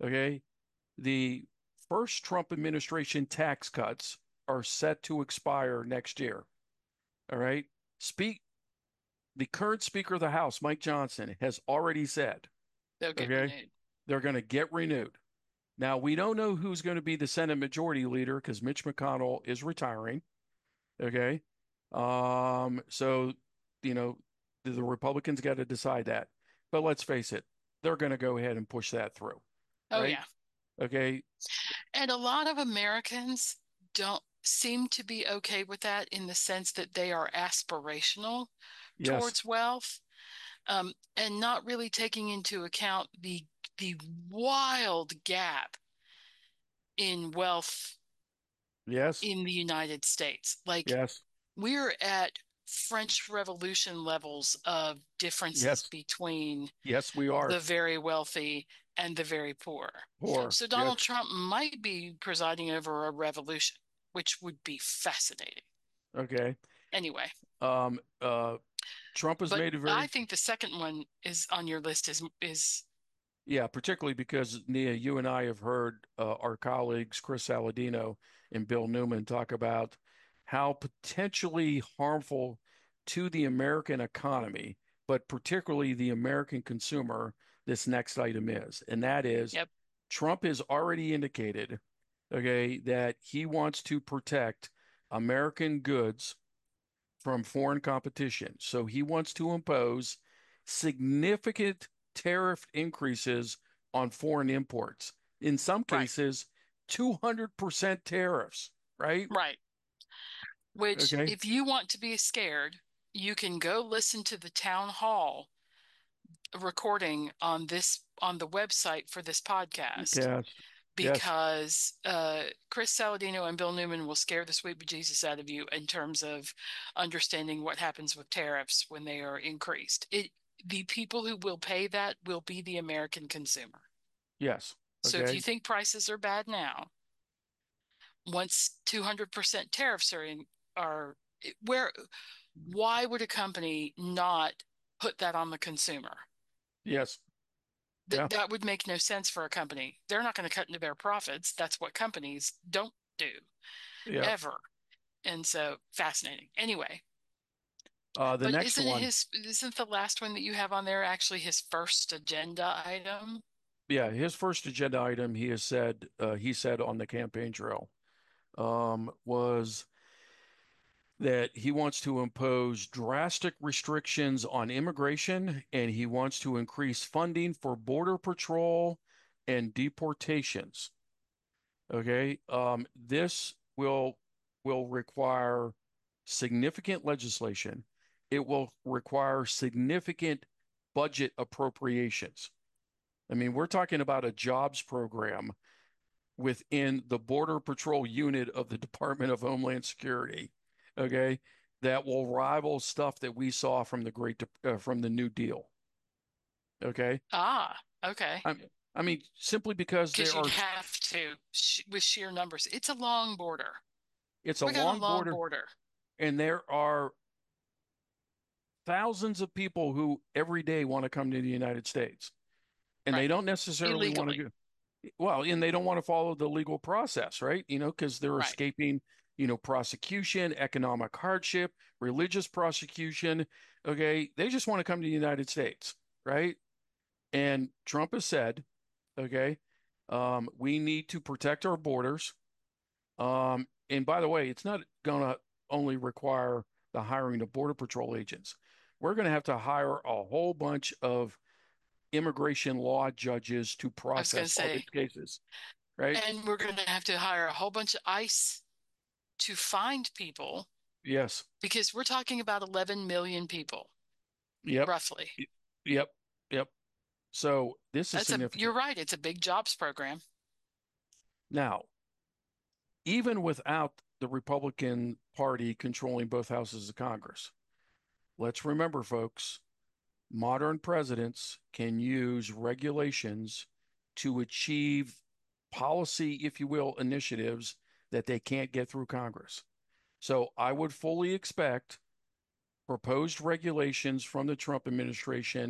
Okay. The first Trump administration tax cuts are set to expire next year. All right. Speak the current Speaker of the House, Mike Johnson, has already said, They'll get okay, renewed. they're going to get renewed. Now, we don't know who's going to be the Senate Majority Leader because Mitch McConnell is retiring. Okay. Um, so, you know, the, the Republicans got to decide that. But let's face it, they're going to go ahead and push that through. Oh, Right. yeah. Okay. And a lot of Americans don't seem to be okay with that in the sense that they are aspirational Yes. towards wealth, um, and not really taking into account the the wild gap in wealth Yes. in the United States. Like Yes. we're at French Revolution levels of differences Yes. between Yes, we are. the very wealthy and the very poor. Poor. So Yes. Donald Trump might be presiding over a revolution, which would be fascinating. Okay. Anyway, Um, uh, Trump has but made it I very, think the second one is on your list is is yeah, particularly because Nia, you and I have heard uh, our colleagues Chris Saladino and Bill Newman talk about how potentially harmful to the American economy, but particularly the American consumer, this next item is. And that is yep, Trump has already indicated, okay, that he wants to protect American goods from foreign competition. So he wants to impose significant tariff increases on foreign imports. In some right, cases, two hundred percent tariffs, right? right. Which, Okay. if you want to be scared, you can go listen to the town hall recording on this on the website for this podcast, Yes. Yes. because uh, Chris Saladino and Bill Newman will scare the sweet bejesus out of you in terms of understanding what happens with tariffs when they are increased. It the people who will pay that will be the American consumer. Yes. So if you Okay. think prices are bad now, once two hundred percent tariffs are in are where why would a company not put that on the consumer? Yes. Th- Yeah. that would make no sense for a company. They're not going to cut into their profits. That's what companies don't do Yeah. ever. And so fascinating. Anyway, Uh, the but next isn't one, his isn't the last one that you have on there actually his first agenda item? yeah, his first agenda item, he has said, uh, he said on the campaign trail, um, was that he wants to impose drastic restrictions on immigration and he wants to increase funding for Border Patrol and deportations. Okay. Um, this will will require significant legislation. It will require significant budget appropriations. I mean, we're talking about a jobs program within the Border Patrol unit of the Department of Homeland Security, okay, that will rival stuff that we saw from the Great uh, from the New Deal. Okay, Ah, okay. I, I mean, simply because Because there you'd are, have to sh- with sheer numbers. It's a long border. it's a We got a long long border, border. and there are thousands of people who every day want to come to the United States, and they Right. don't necessarily want to Illegally. go. Well, and they don't want to follow the legal process, right? You know, because they're Right. escaping, you know, prosecution, economic hardship, religious prosecution. Okay. They just want to come to the United States, right? And Trump has said, okay, um, we need to protect our borders. Um, and by the way, it's not going to only require the hiring of Border Patrol agents. We're going to have to hire a whole bunch of immigration law judges to I was going to process all these say, cases, right? and we're going to have to hire a whole bunch of ICE to find people Yes. because we're talking about eleven million people, Yep. roughly. Yep. Yep. So this is That's a, you're significant. right. It's a big jobs program. Now, even without the Republican Party controlling both houses of Congress, let's remember, folks, modern presidents can use regulations to achieve policy, if you will, initiatives that they can't get through Congress. So I would fully expect proposed regulations from the Trump administration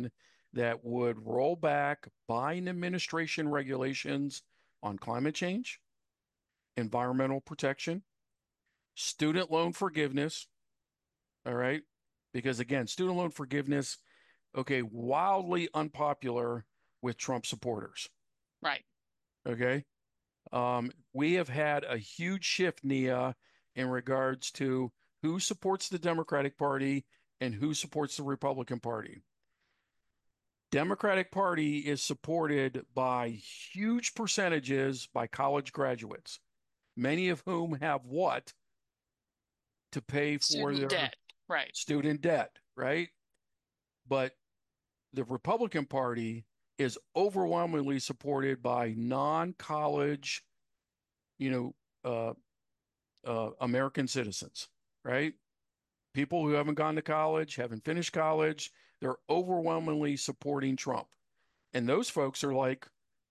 that would roll back Biden administration regulations on climate change, environmental protection, student loan forgiveness. All right. Because again, student loan forgiveness, okay, wildly unpopular with Trump supporters. Right. Okay. Um, we have had a huge shift, Nia, in regards to who supports the Democratic Party and who supports the Republican Party. Democratic Party is supported by huge percentages by college graduates, many of whom have what to pay for Student their debt. Right. student debt, right? But the Republican Party is overwhelmingly supported by non-college, you know, uh, uh, American citizens, right? People who haven't gone to college, haven't finished college, they're overwhelmingly supporting Trump. And those folks are like,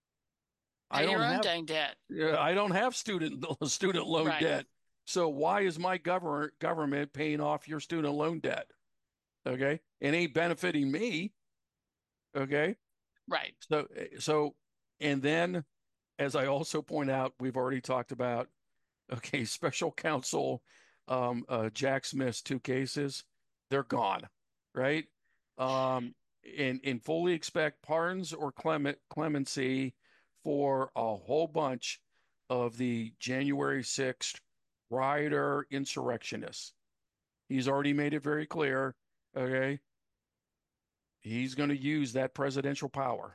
I Pay don't your own have, dang debt. I don't have student student loan Right. debt. So why is my government government paying off your student loan debt? Okay, it ain't benefiting me. Okay, Right. so so, and then as I also point out, we've already talked about, okay, special counsel, um, uh, Jack Smith's two cases, they're gone, right? Um, and and fully expect pardons or clement clemency for a whole bunch of the January sixth rioter insurrectionists. He's already made it very clear, okay? He's going to use that presidential power,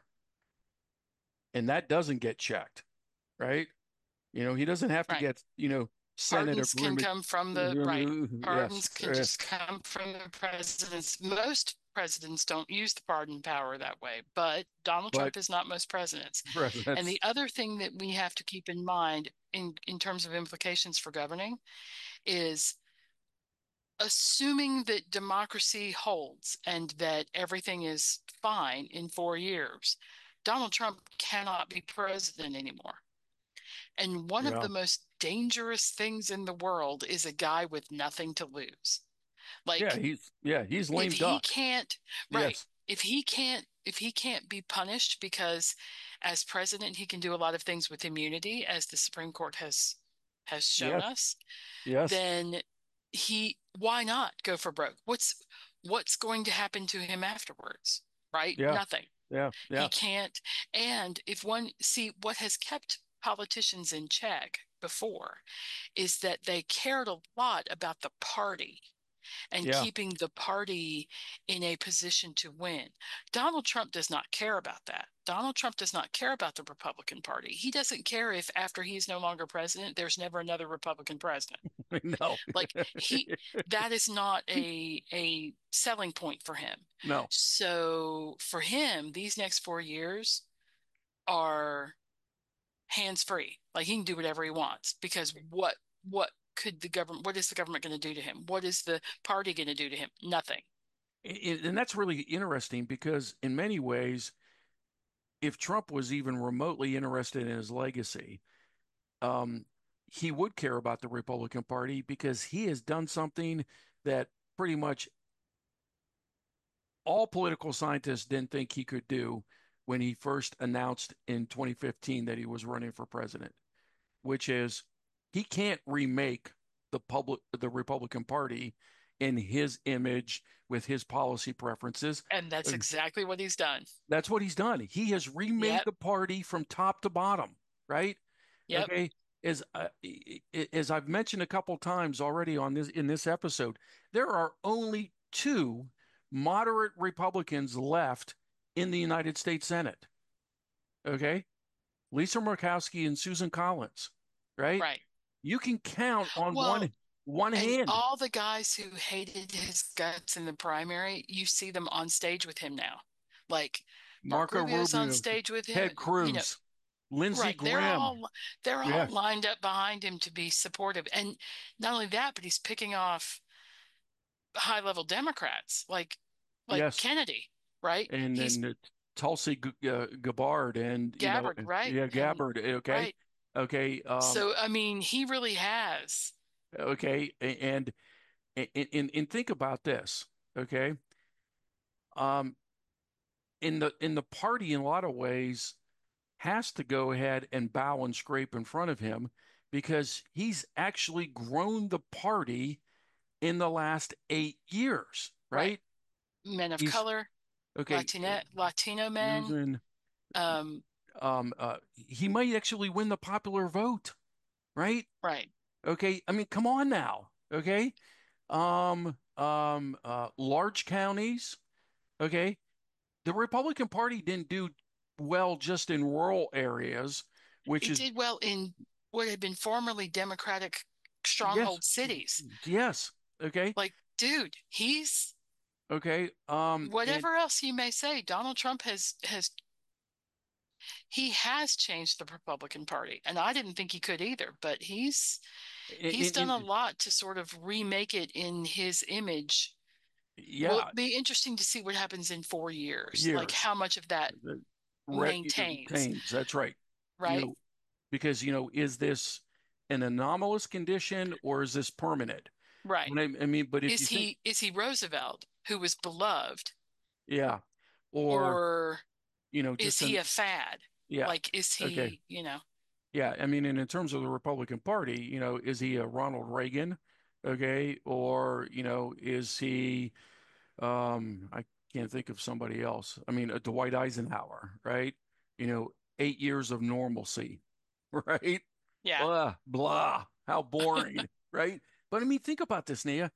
and that doesn't get checked, right? You know, he doesn't have to Right. get, you know, Senate Pardons can agreement. come from the right. Yes. Pardons can just come from the presidents. Most presidents don't use the pardon power that way, but Donald But Trump is not most presidents. And presidents, the other thing that we have to keep in mind in, in terms of implications for governing is assuming that democracy holds and that everything is fine in four years, Donald Trump cannot be president anymore. And one of yeah, the most dangerous things in the world is a guy with nothing to lose. yeah, Like he's, yeah, he's if lame he duck. can't, right, Yes, if he can't, if he can't be punished because as president he can do a lot of things with immunity, as the Supreme Court has has shown yes, us, yes, then he why not go for broke? What's what's going to happen to him afterwards? Right? yeah, Nothing. yeah, He yeah, can't. And if one see what has kept politicians in check before is that they cared a lot about the party and yeah. keeping the party in a position to win. Donald Trump does not care about that. Donald Trump does not care about the Republican Party. He doesn't care if after he's no longer president, there's never another Republican president. No, Like he that is not a a selling point for him. no. So for him, these next four years are hands free. Like he can do whatever he wants because what what could the government what is the government going to do to him? What is the party going to do to him? Nothing. And that's really interesting because in many ways, if Trump was even remotely interested in his legacy, um, he would care about the Republican Party because he has done something that pretty much all political scientists didn't think he could do when he first announced in twenty fifteen that he was running for president, which is he can't remake the public the Republican Party in his image with his policy preferences. And that's exactly what he's done. That's what he's done. He has remade Yep. the party from top to bottom, right? Yep. Okay. As uh, as I've mentioned a couple times already on this in this episode, there are only two moderate Republicans left in the United States Senate. Okay. Lisa Murkowski and Susan Collins, right? Right. You can count on Well, one one and hand. all the guys who hated his guts in the primary, you see them on stage with him now. Like Mark Marco Rubio's on Rubio, stage with him, Ted you know, Cruz, Lindsey right. They're Graham. all they're all Yes. lined up behind him to be supportive. And not only that, but he's picking off high level Democrats like like Yes. Kennedy, right? And He's then Tulsi uh, Gabbard and you Gabbard, know right? yeah And Gabbard. Okay. right. Okay. Um, So I mean, he really has. okay. And and and, and think about this. Okay. Um, in the in the party, in a lot of ways, has to go ahead and bow and scrape in front of him because he's actually grown the party in the last eight years, Right. right? Men of He's color, okay. Latina, Latino men. Using, Um, um, uh, he might actually win the popular vote, right? right. Okay. I mean, come on now. Okay. Um, um, uh, large counties. Okay. The Republican Party didn't do well just in rural areas, which It is, did well in what had been formerly Democratic yes, stronghold cities. yes. Okay. Like, dude, he's Okay. Um, and whatever else you may say, Donald Trump has has he has changed the Republican Party, and I didn't think he could either, but he's he's in, done a in, lot to sort of remake it in his image. Will yeah, it be interesting to see what happens in four years, like years. how much of that The re- maintains, Retains. That's right. You right? know, because, you know, is this an anomalous condition or is this permanent? Right. When I, I mean, but if you Is think, he is he Roosevelt, who was beloved, yeah, or, or you know, is just he an, a fad? yeah, Like, is okay. he, you know, Yeah. I mean, and in terms of the Republican Party, you know, is he a Ronald Reagan? Okay. Or, you know, is he, um, I can't think of somebody else. I mean, a Dwight Eisenhower, right? You know, eight years of normalcy, right? yeah, Blah, blah. How boring, right? But I mean, think about this, Nia.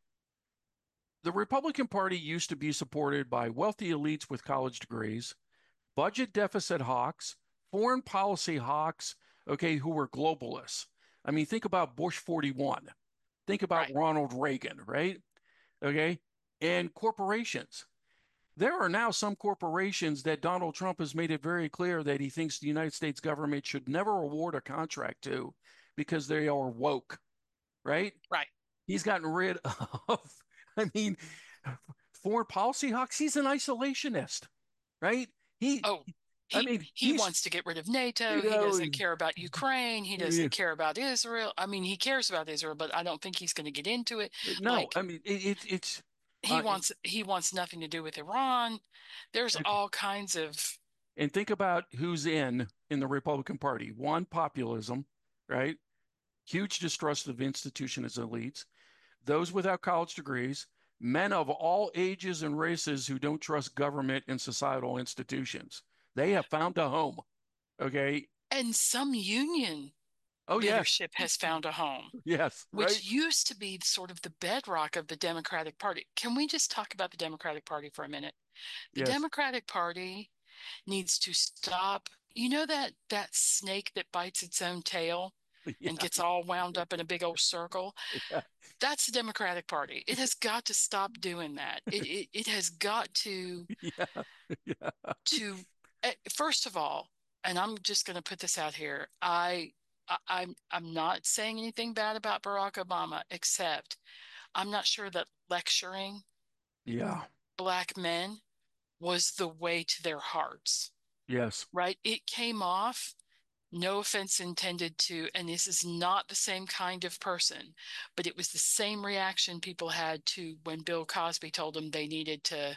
The Republican Party used to be supported by wealthy elites with college degrees, budget deficit hawks, foreign policy hawks, okay, who were globalists. I mean, think about Bush forty-one. Think about right. Ronald Reagan, right? Okay. And corporations. There are now some corporations that Donald Trump has made it very clear that he thinks the United States government should never award a contract to because they are woke, right? Right. He's gotten rid of, I mean, foreign policy hawks. He's an isolationist, right? He, Oh, I he mean, he he's, wants to get rid of NATO. you He know, doesn't care about Ukraine. He doesn't care about Israel. I mean, he cares about Israel, but I don't think he's going to get into it. no, Like, I mean, it, it, it's, he uh, wants he wants nothing to do with Iran. There's okay. all kinds of And think about who's in in the Republican Party. One, populism, right? Huge distrust of institutions and elites. Those without college degrees, men of all ages and races who don't trust government and societal institutions. They have found a home. Okay. and some union Oh, yes. leadership has found a home, Yes. Right. which used to be sort of the bedrock of the Democratic Party. Can we just talk about the Democratic Party for a minute? The Yes. Democratic Party needs to stop. You know that that snake that bites its own tail and Yeah. gets all wound up in a big old circle? Yeah. That's the Democratic Party. It has got to stop doing that. It it, it has got to Yeah. Yeah. to eh, first of all, and I'm just going to put this out here. I, I I'm I'm not saying anything bad about Barack Obama, except I'm not sure that lecturing Yeah. black men was the way to their hearts, Yes. right? It came off, no offense intended to, and this is not the same kind of person, but it was the same reaction people had to when Bill Cosby told them they needed to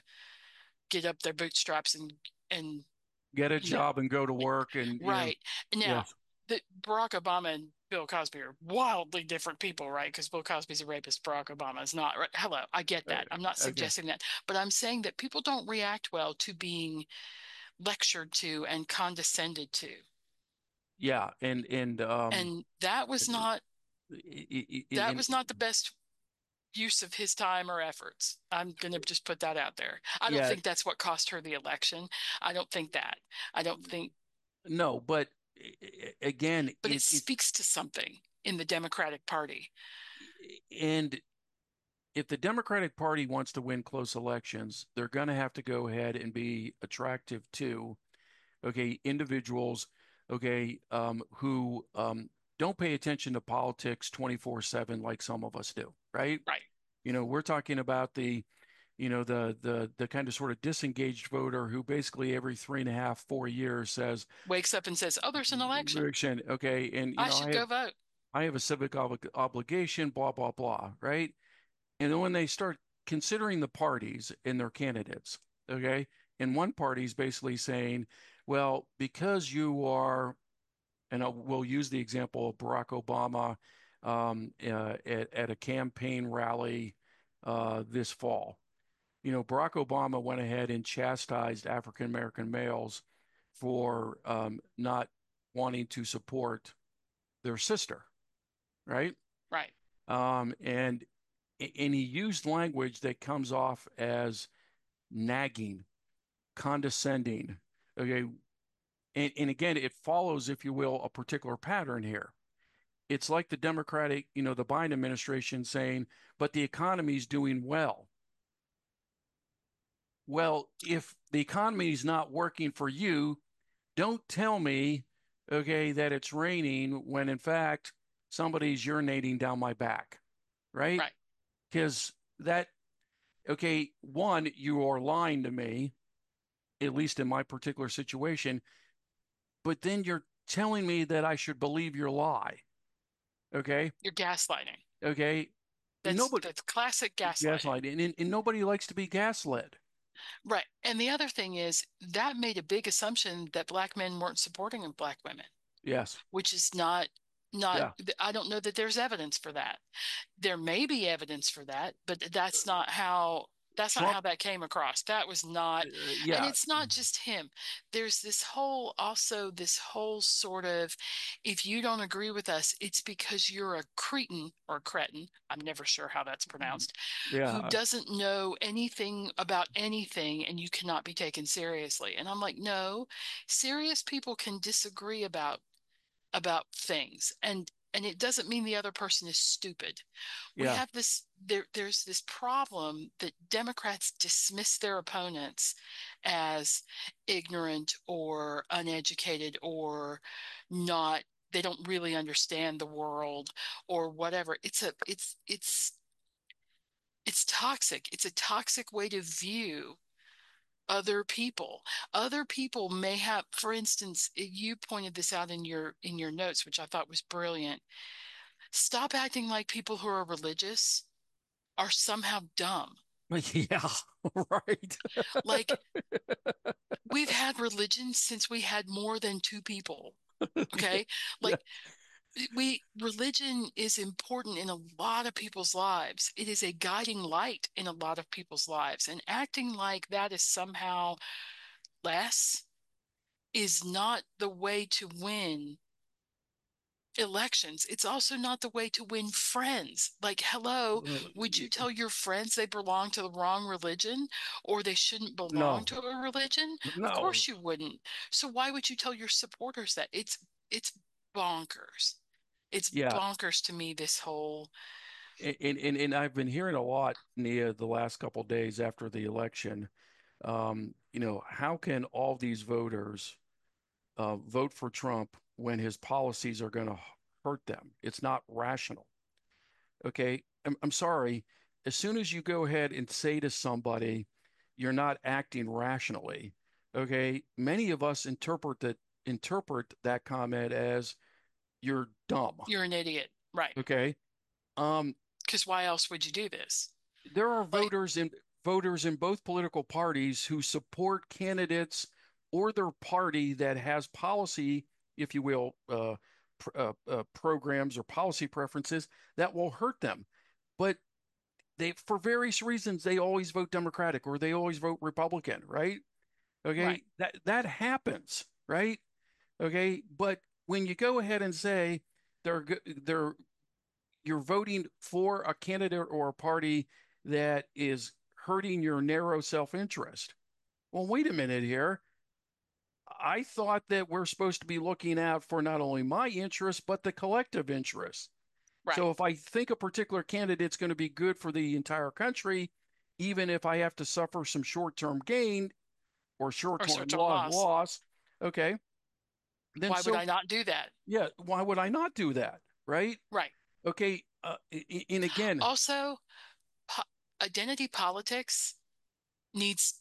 get up their bootstraps and and Get a you know, job and go to work and, you know, right. Now, yes. the Barack Obama and Bill Cosby are wildly different people, right? Because Bill Cosby's a rapist, Barack Obama is not. Right? Hello, I get Uh, that. I'm not okay. suggesting that, but I'm saying that people don't react well to being lectured to and condescended to. Yeah. And, and, um, And that was not that in, was not the best use of his time or efforts. I'm going to just put that out there. I don't yeah, think that's what cost her the election. I don't think that. I don't think, no, but again, but it it, it, speaks to something in the Democratic Party. and if the Democratic Party wants to win close elections, they're going to have to go ahead and be attractive to, okay, individuals, okay, um, who um, don't pay attention to politics twenty-four seven like some of us do, right? Right. You know, we're talking about the, you know, the the the kind of sort of disengaged voter who basically every three and a half, four years says, Wakes up and says, "Oh, there's an election. okay, and you I know, I should have go vote." I have a civic obli obligation, blah blah blah, right? And then when they start considering the parties and their candidates, okay, and one party is basically saying, well, because you are, and I'll, we'll use the example of Barack Obama um, uh, at, at a campaign rally uh, this fall. You know, Barack Obama went ahead and chastised African American males for um, not wanting to support their sister, right? Right. Um, and and he used language that comes off as nagging, condescending. Okay, and, and again, it follows, if you will, a particular pattern here. It's like the Democratic, you know, the Biden administration saying, but the economy is doing well. Well, if the economy is not working for you, don't tell me, okay, that it's raining when in fact somebody's urinating down my back, right? Right. Because that, okay, one, you are lying to me, at least in my particular situation, but then you're telling me that I should believe your lie. Okay. You're gaslighting. Okay. That's Nobody that's classic gaslighting. gaslight, and, and, and nobody likes to be gaslit. Right. And the other thing is that made a big assumption that black men weren't supporting black women, Yes. which is not not Yeah. I don't know that there's evidence for that. There may be evidence for that, but that's not how that's not Trump. how that came across. That was not, Uh, and yeah. it's not just him. There's this whole also this whole sort of, if you don't agree with us, it's because you're a cretin or a cretin. I'm never sure how that's pronounced, who Yeah. doesn't know anything about anything and you cannot be taken seriously. And I'm like, no, serious people can disagree about about things, and and it doesn't mean the other person is stupid. We Yeah. have this there there's this problem that Democrats dismiss their opponents as ignorant or uneducated or not, they don't really understand the world or whatever. It's a it's it's it's toxic. It's a toxic way to view other people. Other people may have, for instance, you pointed this out in your in your notes, which I thought was brilliant. Stop acting like people who are religious are somehow dumb. Yeah. Right. Like, we've had religion since we had more than two people. Okay? Yeah. Like, we religion is important in a lot of people's lives. It is a guiding light in a lot of people's lives. And acting like that is somehow less is not the way to win elections. It's also not the way to win friends. Like, hello, would you tell your friends they belong to the wrong religion or they shouldn't belong No. to a religion? Of No. course you wouldn't. So why would you tell your supporters that? It's it's bonkers. It's Yeah. bonkers to me, this whole. And, and and I've been hearing a lot, Nia, the last couple of days after the election. Um, you know, how can all these voters uh, vote for Trump when his policies are going to hurt them? It's not rational. Okay, I'm, I'm sorry. As soon as you go ahead and say to somebody, you're not acting rationally, okay, many of us interpret that interpret that comment as you're dumb. You're an idiot. Right. Okay. Um, Because why else would you do this? there are Like, voters in voters in both political parties who support candidates or their party that has policy, if you will, uh, pr- uh, uh, programs or policy preferences that will hurt them. But they, for various reasons, they always vote Democratic or they always vote Republican, right? right. Okay, that that happens, right? Okay, but when you go ahead and say they're they're you're voting for a candidate or a party that is hurting your narrow self-interest. Well, wait a minute here. I thought that we're supposed to be looking out for not only my interests, but the collective interests. Right. So if I think a particular candidate's going to be good for the entire country, even if I have to suffer some short-term gain or Or short-term short-term loss. loss, okay, then Why would so I not do that? yeah, why would I not do that? Right? Right. Okay, uh, and again, Also, po- identity politics needs,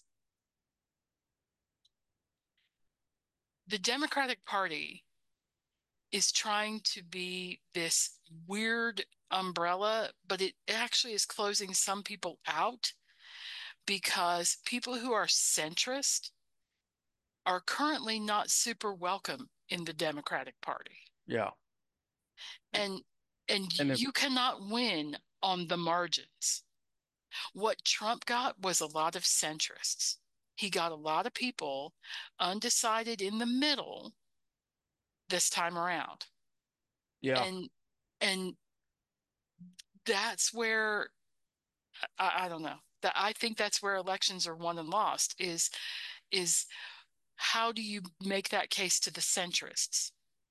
the Democratic Party is trying to be this weird umbrella, but it actually is closing some people out because people who are centrist are currently not super welcome in the Democratic Party. Yeah. And and And if, you cannot win on the margins. What Trump got was a lot of centrists. He got a lot of people undecided in the middle this time around. yeah, And and that's where I, I don't know. That I think that's where elections are won and lost is is how do you make that case to the centrists?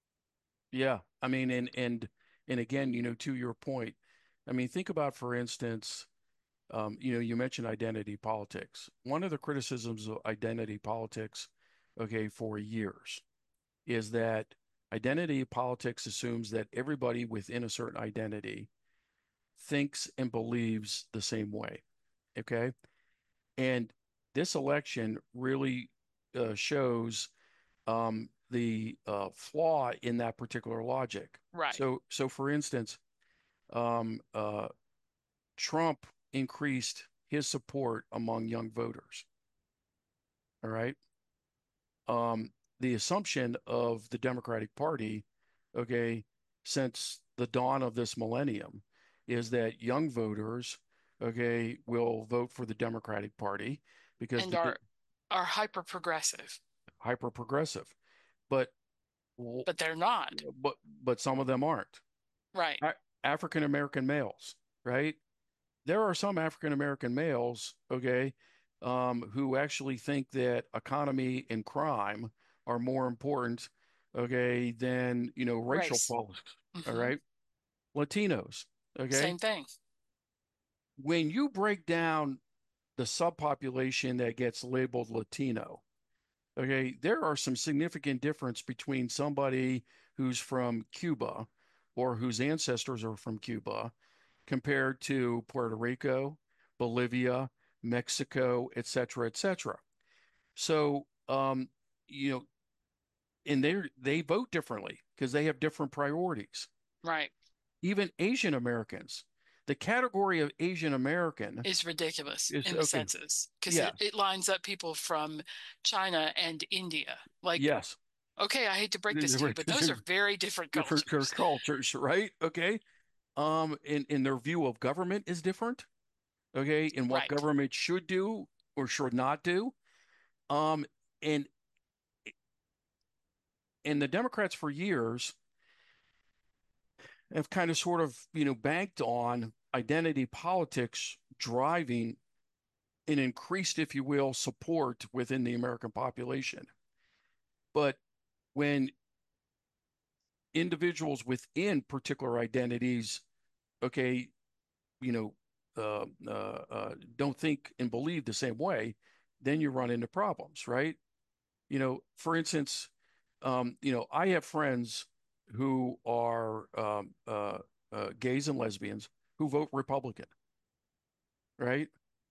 yeah. I mean, and and and again, you know, to your point, I mean, think about, for instance, um, you know, you mentioned identity politics. One of the criticisms of identity politics, okay, for years is that identity politics assumes that everybody within a certain identity thinks and believes the same way. Okay. And this election really uh, shows um, the uh, flaw in that particular logic. Right. So, so for instance, um, uh, Trump increased his support among young voters. All right. Um, the assumption of the Democratic Party, okay, since the dawn of this millennium, is that young voters, okay, will vote for the Democratic Party because And the are are hyper progressive. hyper progressive. But But they're not. but but some of them aren't. Right. African American males, right? There are some African American males, okay, um, who actually think that economy and crime are more important, okay, than, you know, racial Race. politics. All Mm-hmm. right. Latinos, okay. Same thing. When you break down the subpopulation that gets labeled Latino, okay, there are some significant difference between somebody who's from Cuba or whose ancestors are from Cuba compared to Puerto Rico, Bolivia, Mexico, et cetera, et cetera. So, um, you know, and they they vote differently because they have different priorities. Right. Even Asian Americans, the category of Asian American is ridiculous is in the okay. census because Yeah. it, it lines up people from China and India. Like, Yes. okay, I hate to break this to you, but those are very different different cultures. cultures, right? Okay. Um, and, and their view of government is different. Okay. And what Right. government should do or should not do. Um, and and the Democrats for years have kind of sort of, you know, banked on identity politics driving an increased, if you will, support within the American population. But when individuals within particular identities, okay, you know, uh, uh, uh, don't think and believe the same way, then you run into problems, right? You know, for instance, um, you know, I have friends who are um, uh, uh, gays and lesbians who vote Republican, right?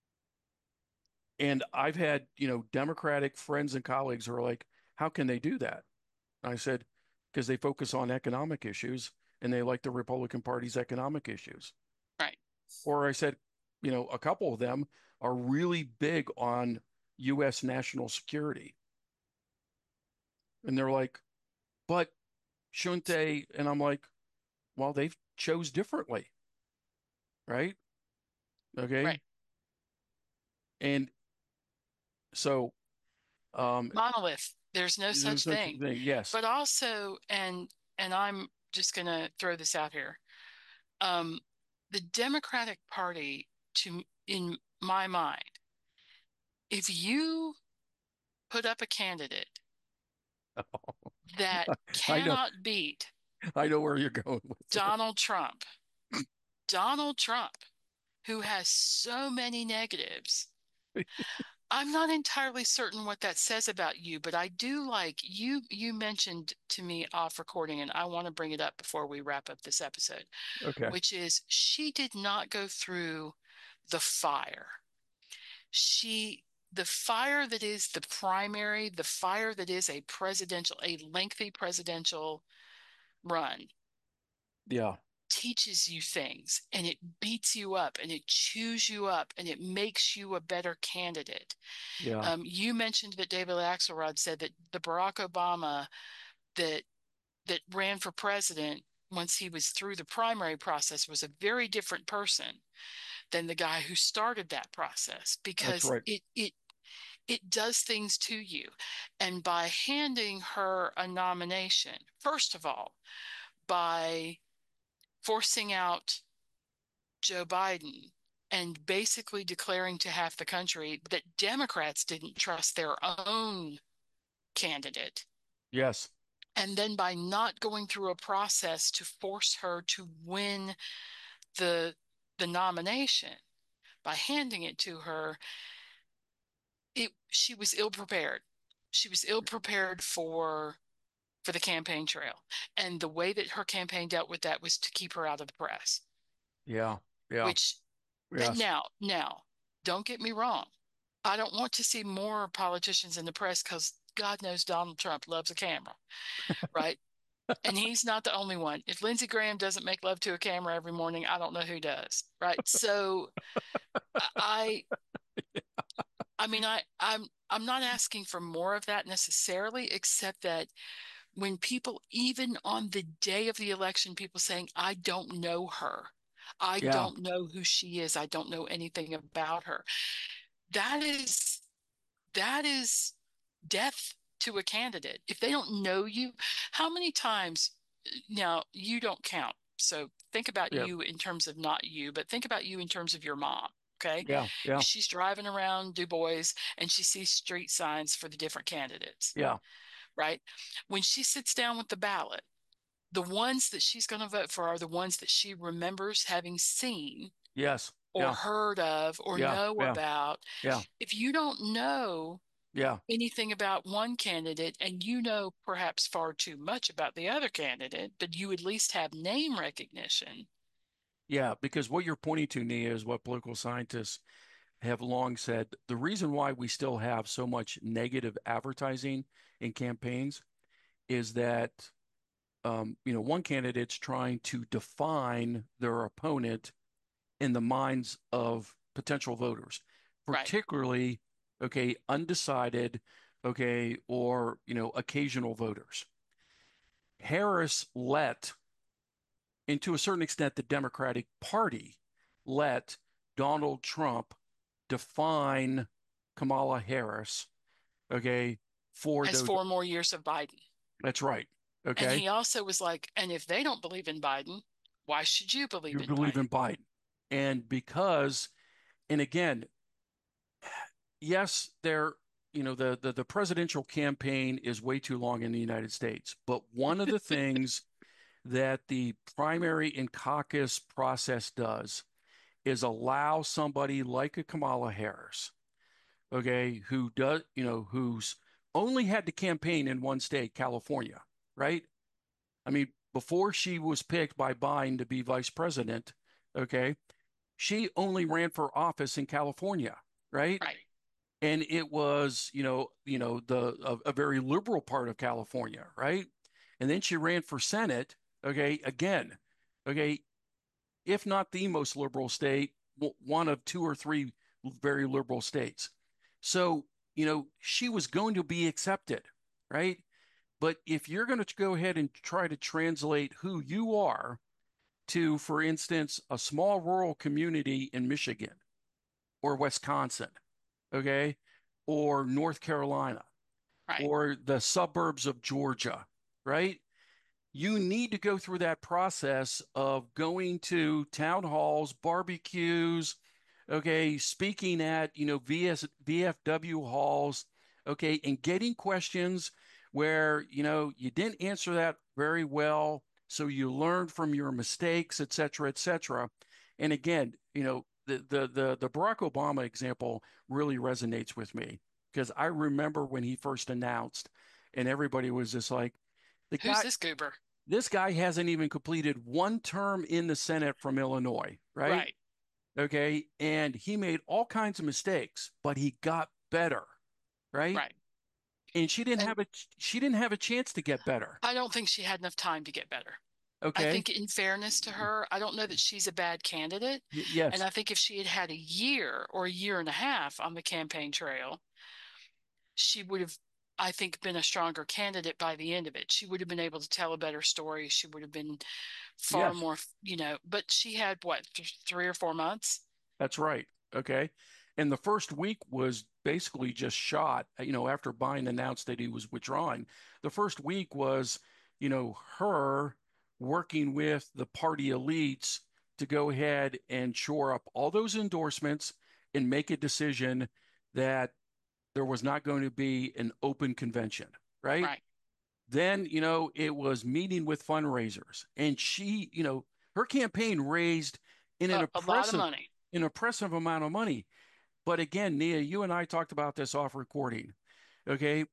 And I've had, you know, Democratic friends and colleagues who are like, how can they do that? And I said, because they focus on economic issues and they like the Republican Party's economic issues. Right. Or I said, you know, a couple of them are really big on U S national security. And they're like, but shouldn't they? And I'm like, well, they've chose differently, right? Okay. Right. And so um monolith. There's no there's no such such thing. thing. Yes. But also, and and I'm just going to throw this out here. Um, the Democratic Party, to in my mind, if you put up a candidate that I know. cannot beat I know where you're going with it. Donald Trump, Donald Trump, who has so many negatives. I'm not entirely certain what that says about you, but I do like you. You mentioned to me off recording, and I want to bring it up before we wrap up this episode, Okay. which is she did not go through the fire. She, the fire that is the primary, the fire that is a presidential, a lengthy presidential run. Yeah. teaches you things and it beats you up and it chews you up and it makes you a better candidate. Yeah. Um, you mentioned that David Axelrod said that the Barack Obama that that ran for president once he was through the primary process was a very different person than the guy who started that process, because right. it it it does things to you. And by handing her a nomination, first of all, by forcing out Joe Biden and basically declaring to half the country that Democrats didn't trust their own candidate. Yes. And then by not going through a process to force her to win the the nomination, by handing it to her, it she was ill prepared. She was ill prepared for for the campaign trail. And the way that her campaign dealt with that was to keep her out of the press. Yeah. Yeah. Which yes. now, now, don't get me wrong. I don't want to see more politicians in the press because God knows Donald Trump loves a camera, right? And he's not the only one. If Lindsey Graham doesn't make love to a camera every morning, I don't know who does, right? So I, I mean, I, I'm, I'm not asking for more of that necessarily, except that when people, even on the day of the election, people saying, I don't know her. I Yeah. don't know who she is. I don't know anything about her. That is, that is death to a candidate. If they don't know you, how many times, now you don't count. So think about Yeah. you in terms of not you, but think about you in terms of your mom. Okay. Yeah. Yeah. She's driving around Du Bois and she sees street signs for the different candidates. Yeah. Right. When she sits down with the ballot, the ones that she's going to vote for are the ones that she remembers having seen Yes. or Yeah. heard of or Yeah. know Yeah. about. Yeah. If you don't know Yeah. anything about one candidate and you know perhaps far too much about the other candidate, but you at least have name recognition. Yeah, because what you're pointing to, Nia, is what political scientists have long said. The reason why we still have so much negative advertising in campaigns is that, um, you know, one candidate's trying to define their opponent in the minds of potential voters, particularly, right. okay, undecided, okay, or, you know, occasional voters. Harris let, and to a certain extent, the Democratic Party let Donald Trump define Kamala Harris, okay, for As those. four more years of Biden. That's right. Okay. And he also was like, and if they don't believe in Biden, why should you believe you in believe Biden? in Biden? And because, and again, yes, there, you know, the, the the presidential campaign is way too long in the United States. But one of the things that the primary and caucus process does is allow somebody like a Kamala Harris, okay, who does, you know, who's only had to campaign in one state, California, right? I mean, before she was picked by Biden to be vice president, okay, she only ran for office in California, right? Right. And it was, you know, you know, the a, a very liberal part of California, right? And then she ran for Senate, okay, again, okay, if not the most liberal state, one of two or three very liberal states. So, you know, she was going to be accepted, right? But if you're going to go ahead and try to translate who you are to, for instance, a small rural community in Michigan or Wisconsin, okay, or North Carolina, right. or the suburbs of Georgia, right? You need to go through that process of going to town halls, barbecues, okay, speaking at, you know, V S, V F W halls, okay, and getting questions where, you know, you didn't answer that very well, so you learned from your mistakes, et cetera, et cetera. And again, you know, the the the, the Barack Obama example really resonates with me because I remember when he first announced, and everybody was just like, the Who's guy, this goober? This guy hasn't even completed one term in the Senate from Illinois, right? Right. Okay. And he made all kinds of mistakes, but he got better, right? Right. And she didn't And have a she didn't have a chance to get better. I don't think she had enough time to get better. I Okay. think in fairness to her, I don't know that she's a bad candidate. Y And yes, I think if she had had a year or a year and a half on the campaign trail, she would have, I think, been a stronger candidate by the end of it. She would have been able to tell a better story. She would have been far yes, more, you know, but she had what, th three or four months? that's right. Okay. And the first week was basically just shot, you know, after Biden announced that he was withdrawing. The first week was, you know, her working with the party elites to go ahead and shore up all those endorsements and make a decision that there was not going to be an open convention, right? Right. Then, you know, it was meeting with fundraisers. And she, you know, her campaign raised in an A, a lot of oppressive, money. an oppressive amount of money. But again, Nia, you and I talked about this off recording. Okay.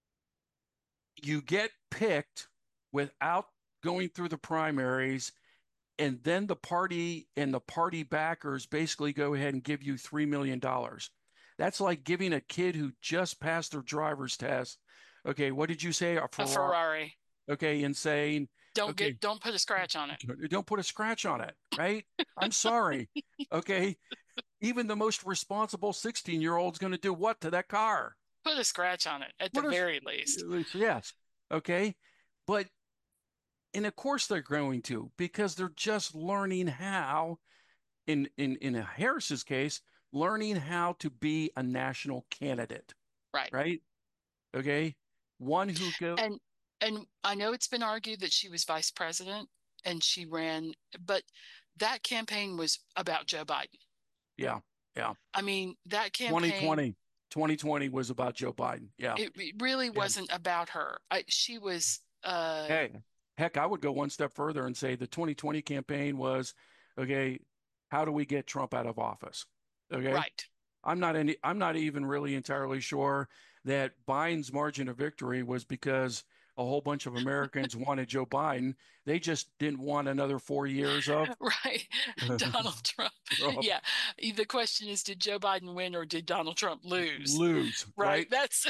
You get picked without going through the primaries, and then the party and the party backers basically go ahead and give you three million dollars. That's like giving a kid who just passed their driver's test, okay, what did you say? A A Ferrari, Ferrari. okay, and saying, Don't okay, get, don't put a scratch on it. don't put a scratch on it, right? I'm sorry. Okay. Even the most responsible sixteen year old's going to do what to that car? Put a scratch on it at the What is, very least. yes. Okay. But, and of course they're going to, because they're just learning how, in, in, in Harris's case, learning how to be a national candidate, Right. right? Okay. One who go, And and I know it's been argued that she was vice president and she ran, but that campaign was about Joe Biden. yeah, yeah. I mean, that campaign, twenty twenty, twenty twenty was about Joe Biden. Yeah. it, it really Yeah. wasn't about her. I, she was, uh, Hey, heck, I would go one step further and say the twenty twenty campaign was, okay, how do we get Trump out of office? Okay. right. I'm not any, I'm not even really entirely sure that Biden's margin of victory was because a whole bunch of Americans wanted Joe Biden. They just didn't want another four years of Right. Donald Trump. Trump Yeah. The question is, did Joe Biden win or did Donald Trump lose? lose, Right. right? That's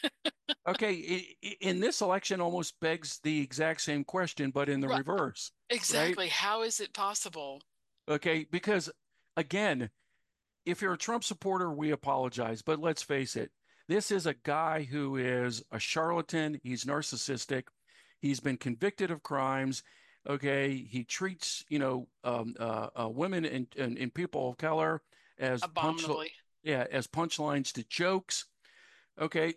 Okay, in this election almost begs the exact same question, but in the right. reverse, right? Exactly. How is it possible? Okay, because again, if you're a Trump supporter, we apologize. But let's face it, this is a guy who is a charlatan. He's narcissistic. He's been convicted of crimes. Okay, he treats you know um, uh, uh, women and, and, and people of color as punch Abominably. yeah as punchlines to jokes. Okay,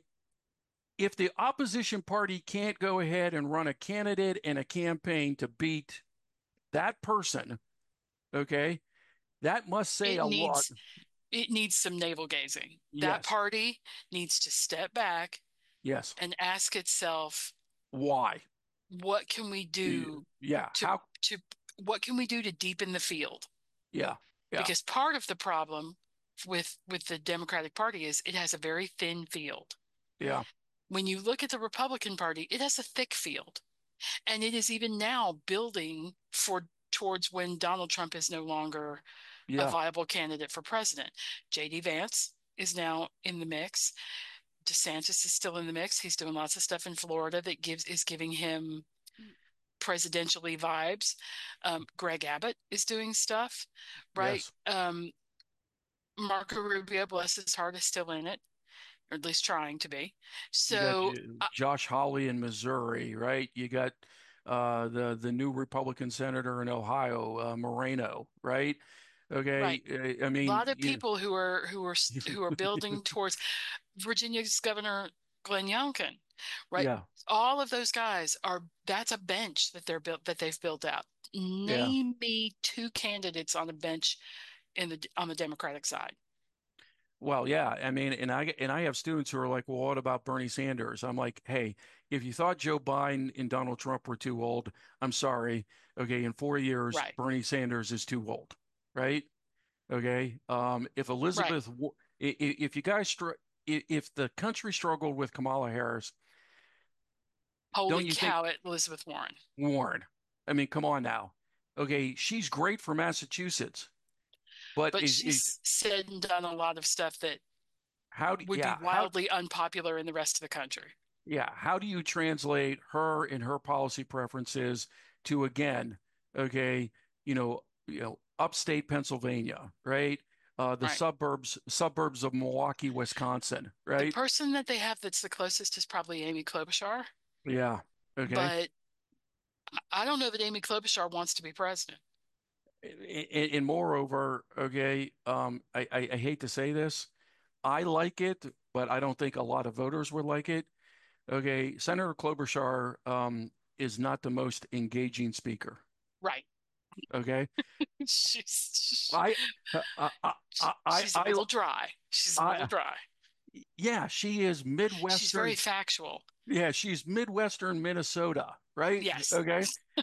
if the opposition party can't go ahead and run a candidate and a campaign to beat that person, okay, that must say It a lot. needs it needs some navel gazing. That Yes, party needs to step back yes. and ask itself, Why? what can we do Yeah. to How? to what can we do to deepen the field? Yeah. Yeah. Because part of the problem with with the Democratic Party is it has a very thin field. Yeah. When you look at the Republican Party, it has a thick field. And it is even now building for towards when Donald Trump is no longer a Yeah. viable candidate for president. J D Vance is now in the mix. DeSantis is still in the mix. He's doing lots of stuff in Florida that gives is giving him presidentially vibes. Um, Greg Abbott is doing stuff, right? Yes. Um, Marco Rubio, bless his heart, is still in it, or at least trying to be. You got So, uh, Josh Hawley in Missouri, right? You got uh, the the new Republican senator in Ohio, uh, Moreno, right? right, Okay. I a mean, lot of you, people who are who are who are building towards Virginia's Governor Glenn Youngkin, right? yeah. All of those guys are that's a bench that they're built that they've built out. Yeah. Name me two candidates on a bench in the on the Democratic side. Well, yeah. I mean, and I and I have students who are like, well, what about Bernie Sanders? I'm like, hey, if you thought Joe Biden and Donald Trump were too old, I'm sorry. Okay, in four years, Right, Bernie Sanders is too old, right? Okay. Um, if right. Elizabeth, if you guys, if the country struggled with Kamala Harris, Holy don't you think cow, at Elizabeth Warren. Warren? I mean, come on now. Okay, she's great for Massachusetts, but But is is she's said and done a lot of stuff that how do would be yeah how wildly unpopular in the rest of the country. yeah how do you translate her and her policy preferences to, again, okay, you know, you know, upstate Pennsylvania, right? Uh, the Right. suburbs suburbs of Milwaukee, Wisconsin, The right? person that they have that's the closest is probably Amy Klobuchar, Yeah. Okay. but I don't know that Amy Klobuchar wants to be president. And, and moreover, okay, um, I, I, I hate to say this, I like it, but I don't think a lot of voters would like it. Okay, Senator Klobuchar um, is not the most engaging speaker. Right. Okay, she's I, I, I, I, she's a I, little dry. She's a I, little dry. yeah, she is Midwestern. She's very factual. Yeah, she's Midwestern Minnesota, right? Yes. Okay.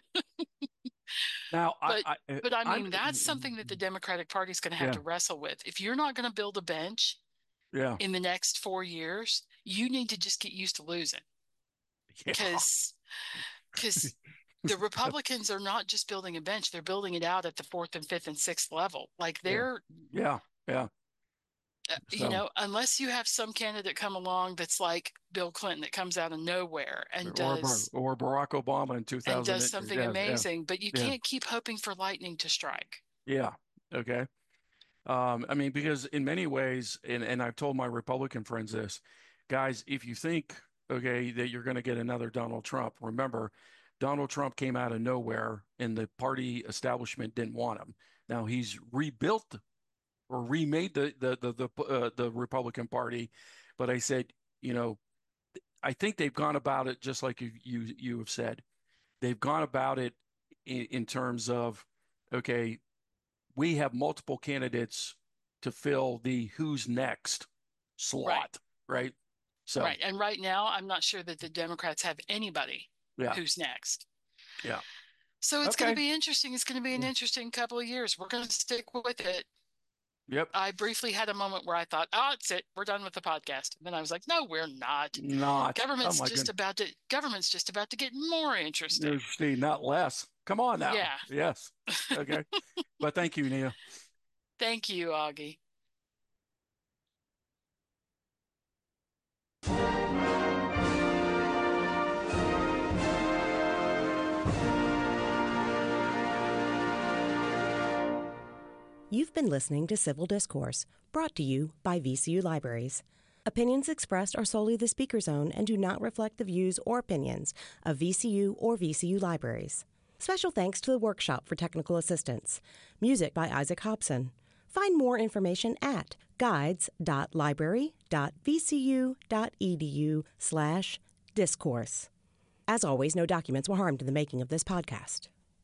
Now, but I, I, but I mean I'm, that's something that the Democratic Party is going to have yeah, to wrestle with. If you're not going to build a bench yeah, in the next four years, you need to just get used to losing. yeah. Because because the Republicans are not just building a bench; they're building it out at the fourth and fifth and sixth level. Like they're yeah, yeah. Uh, So, you know, unless you have some candidate come along that's like Bill Clinton that comes out of nowhere and or does or Barack Obama in two thousand and does something yeah, amazing, but you yeah, can't keep hoping for lightning to strike. yeah. Okay. Um, I mean, because in many ways, and, and I've told my Republican friends this, guys, if you think, okay, that you're going to get another Donald Trump, remember, Donald Trump came out of nowhere and the party establishment didn't want him. Now he's rebuilt or remade the the the the, uh, the Republican Party, but I said, you know, I think they've gone about it just like you you, you have said. They've gone about it in, in terms of, okay, we have multiple candidates to fill the who's next slot, right? right? So, right. And right now, I'm not sure that the Democrats have anybody yeah, who's next. yeah. So it's Okay. going to be interesting. It's going to be an interesting couple of years. We're going to stick with it. Yep. I briefly had a moment where I thought, oh, it's it. We're done with the podcast. And then I was like, no, we're not. Not. Government's oh just goodness. about to government's just about to get more interesting. Interesting, not less. Come on now. Yeah. Yes. Okay. But thank you, Nia. Thank you, Augie. You've been listening to Civil Discourse, brought to you by V C U Libraries. Opinions expressed are solely the speaker's own and do not reflect the views or opinions of V C U or V C U Libraries. Special thanks to the Workshop for Technical Assistance. Music by Isaac Hobson. Find more information at guides.library.vcu.edu slash discourse. As always, no documents were harmed in the making of this podcast.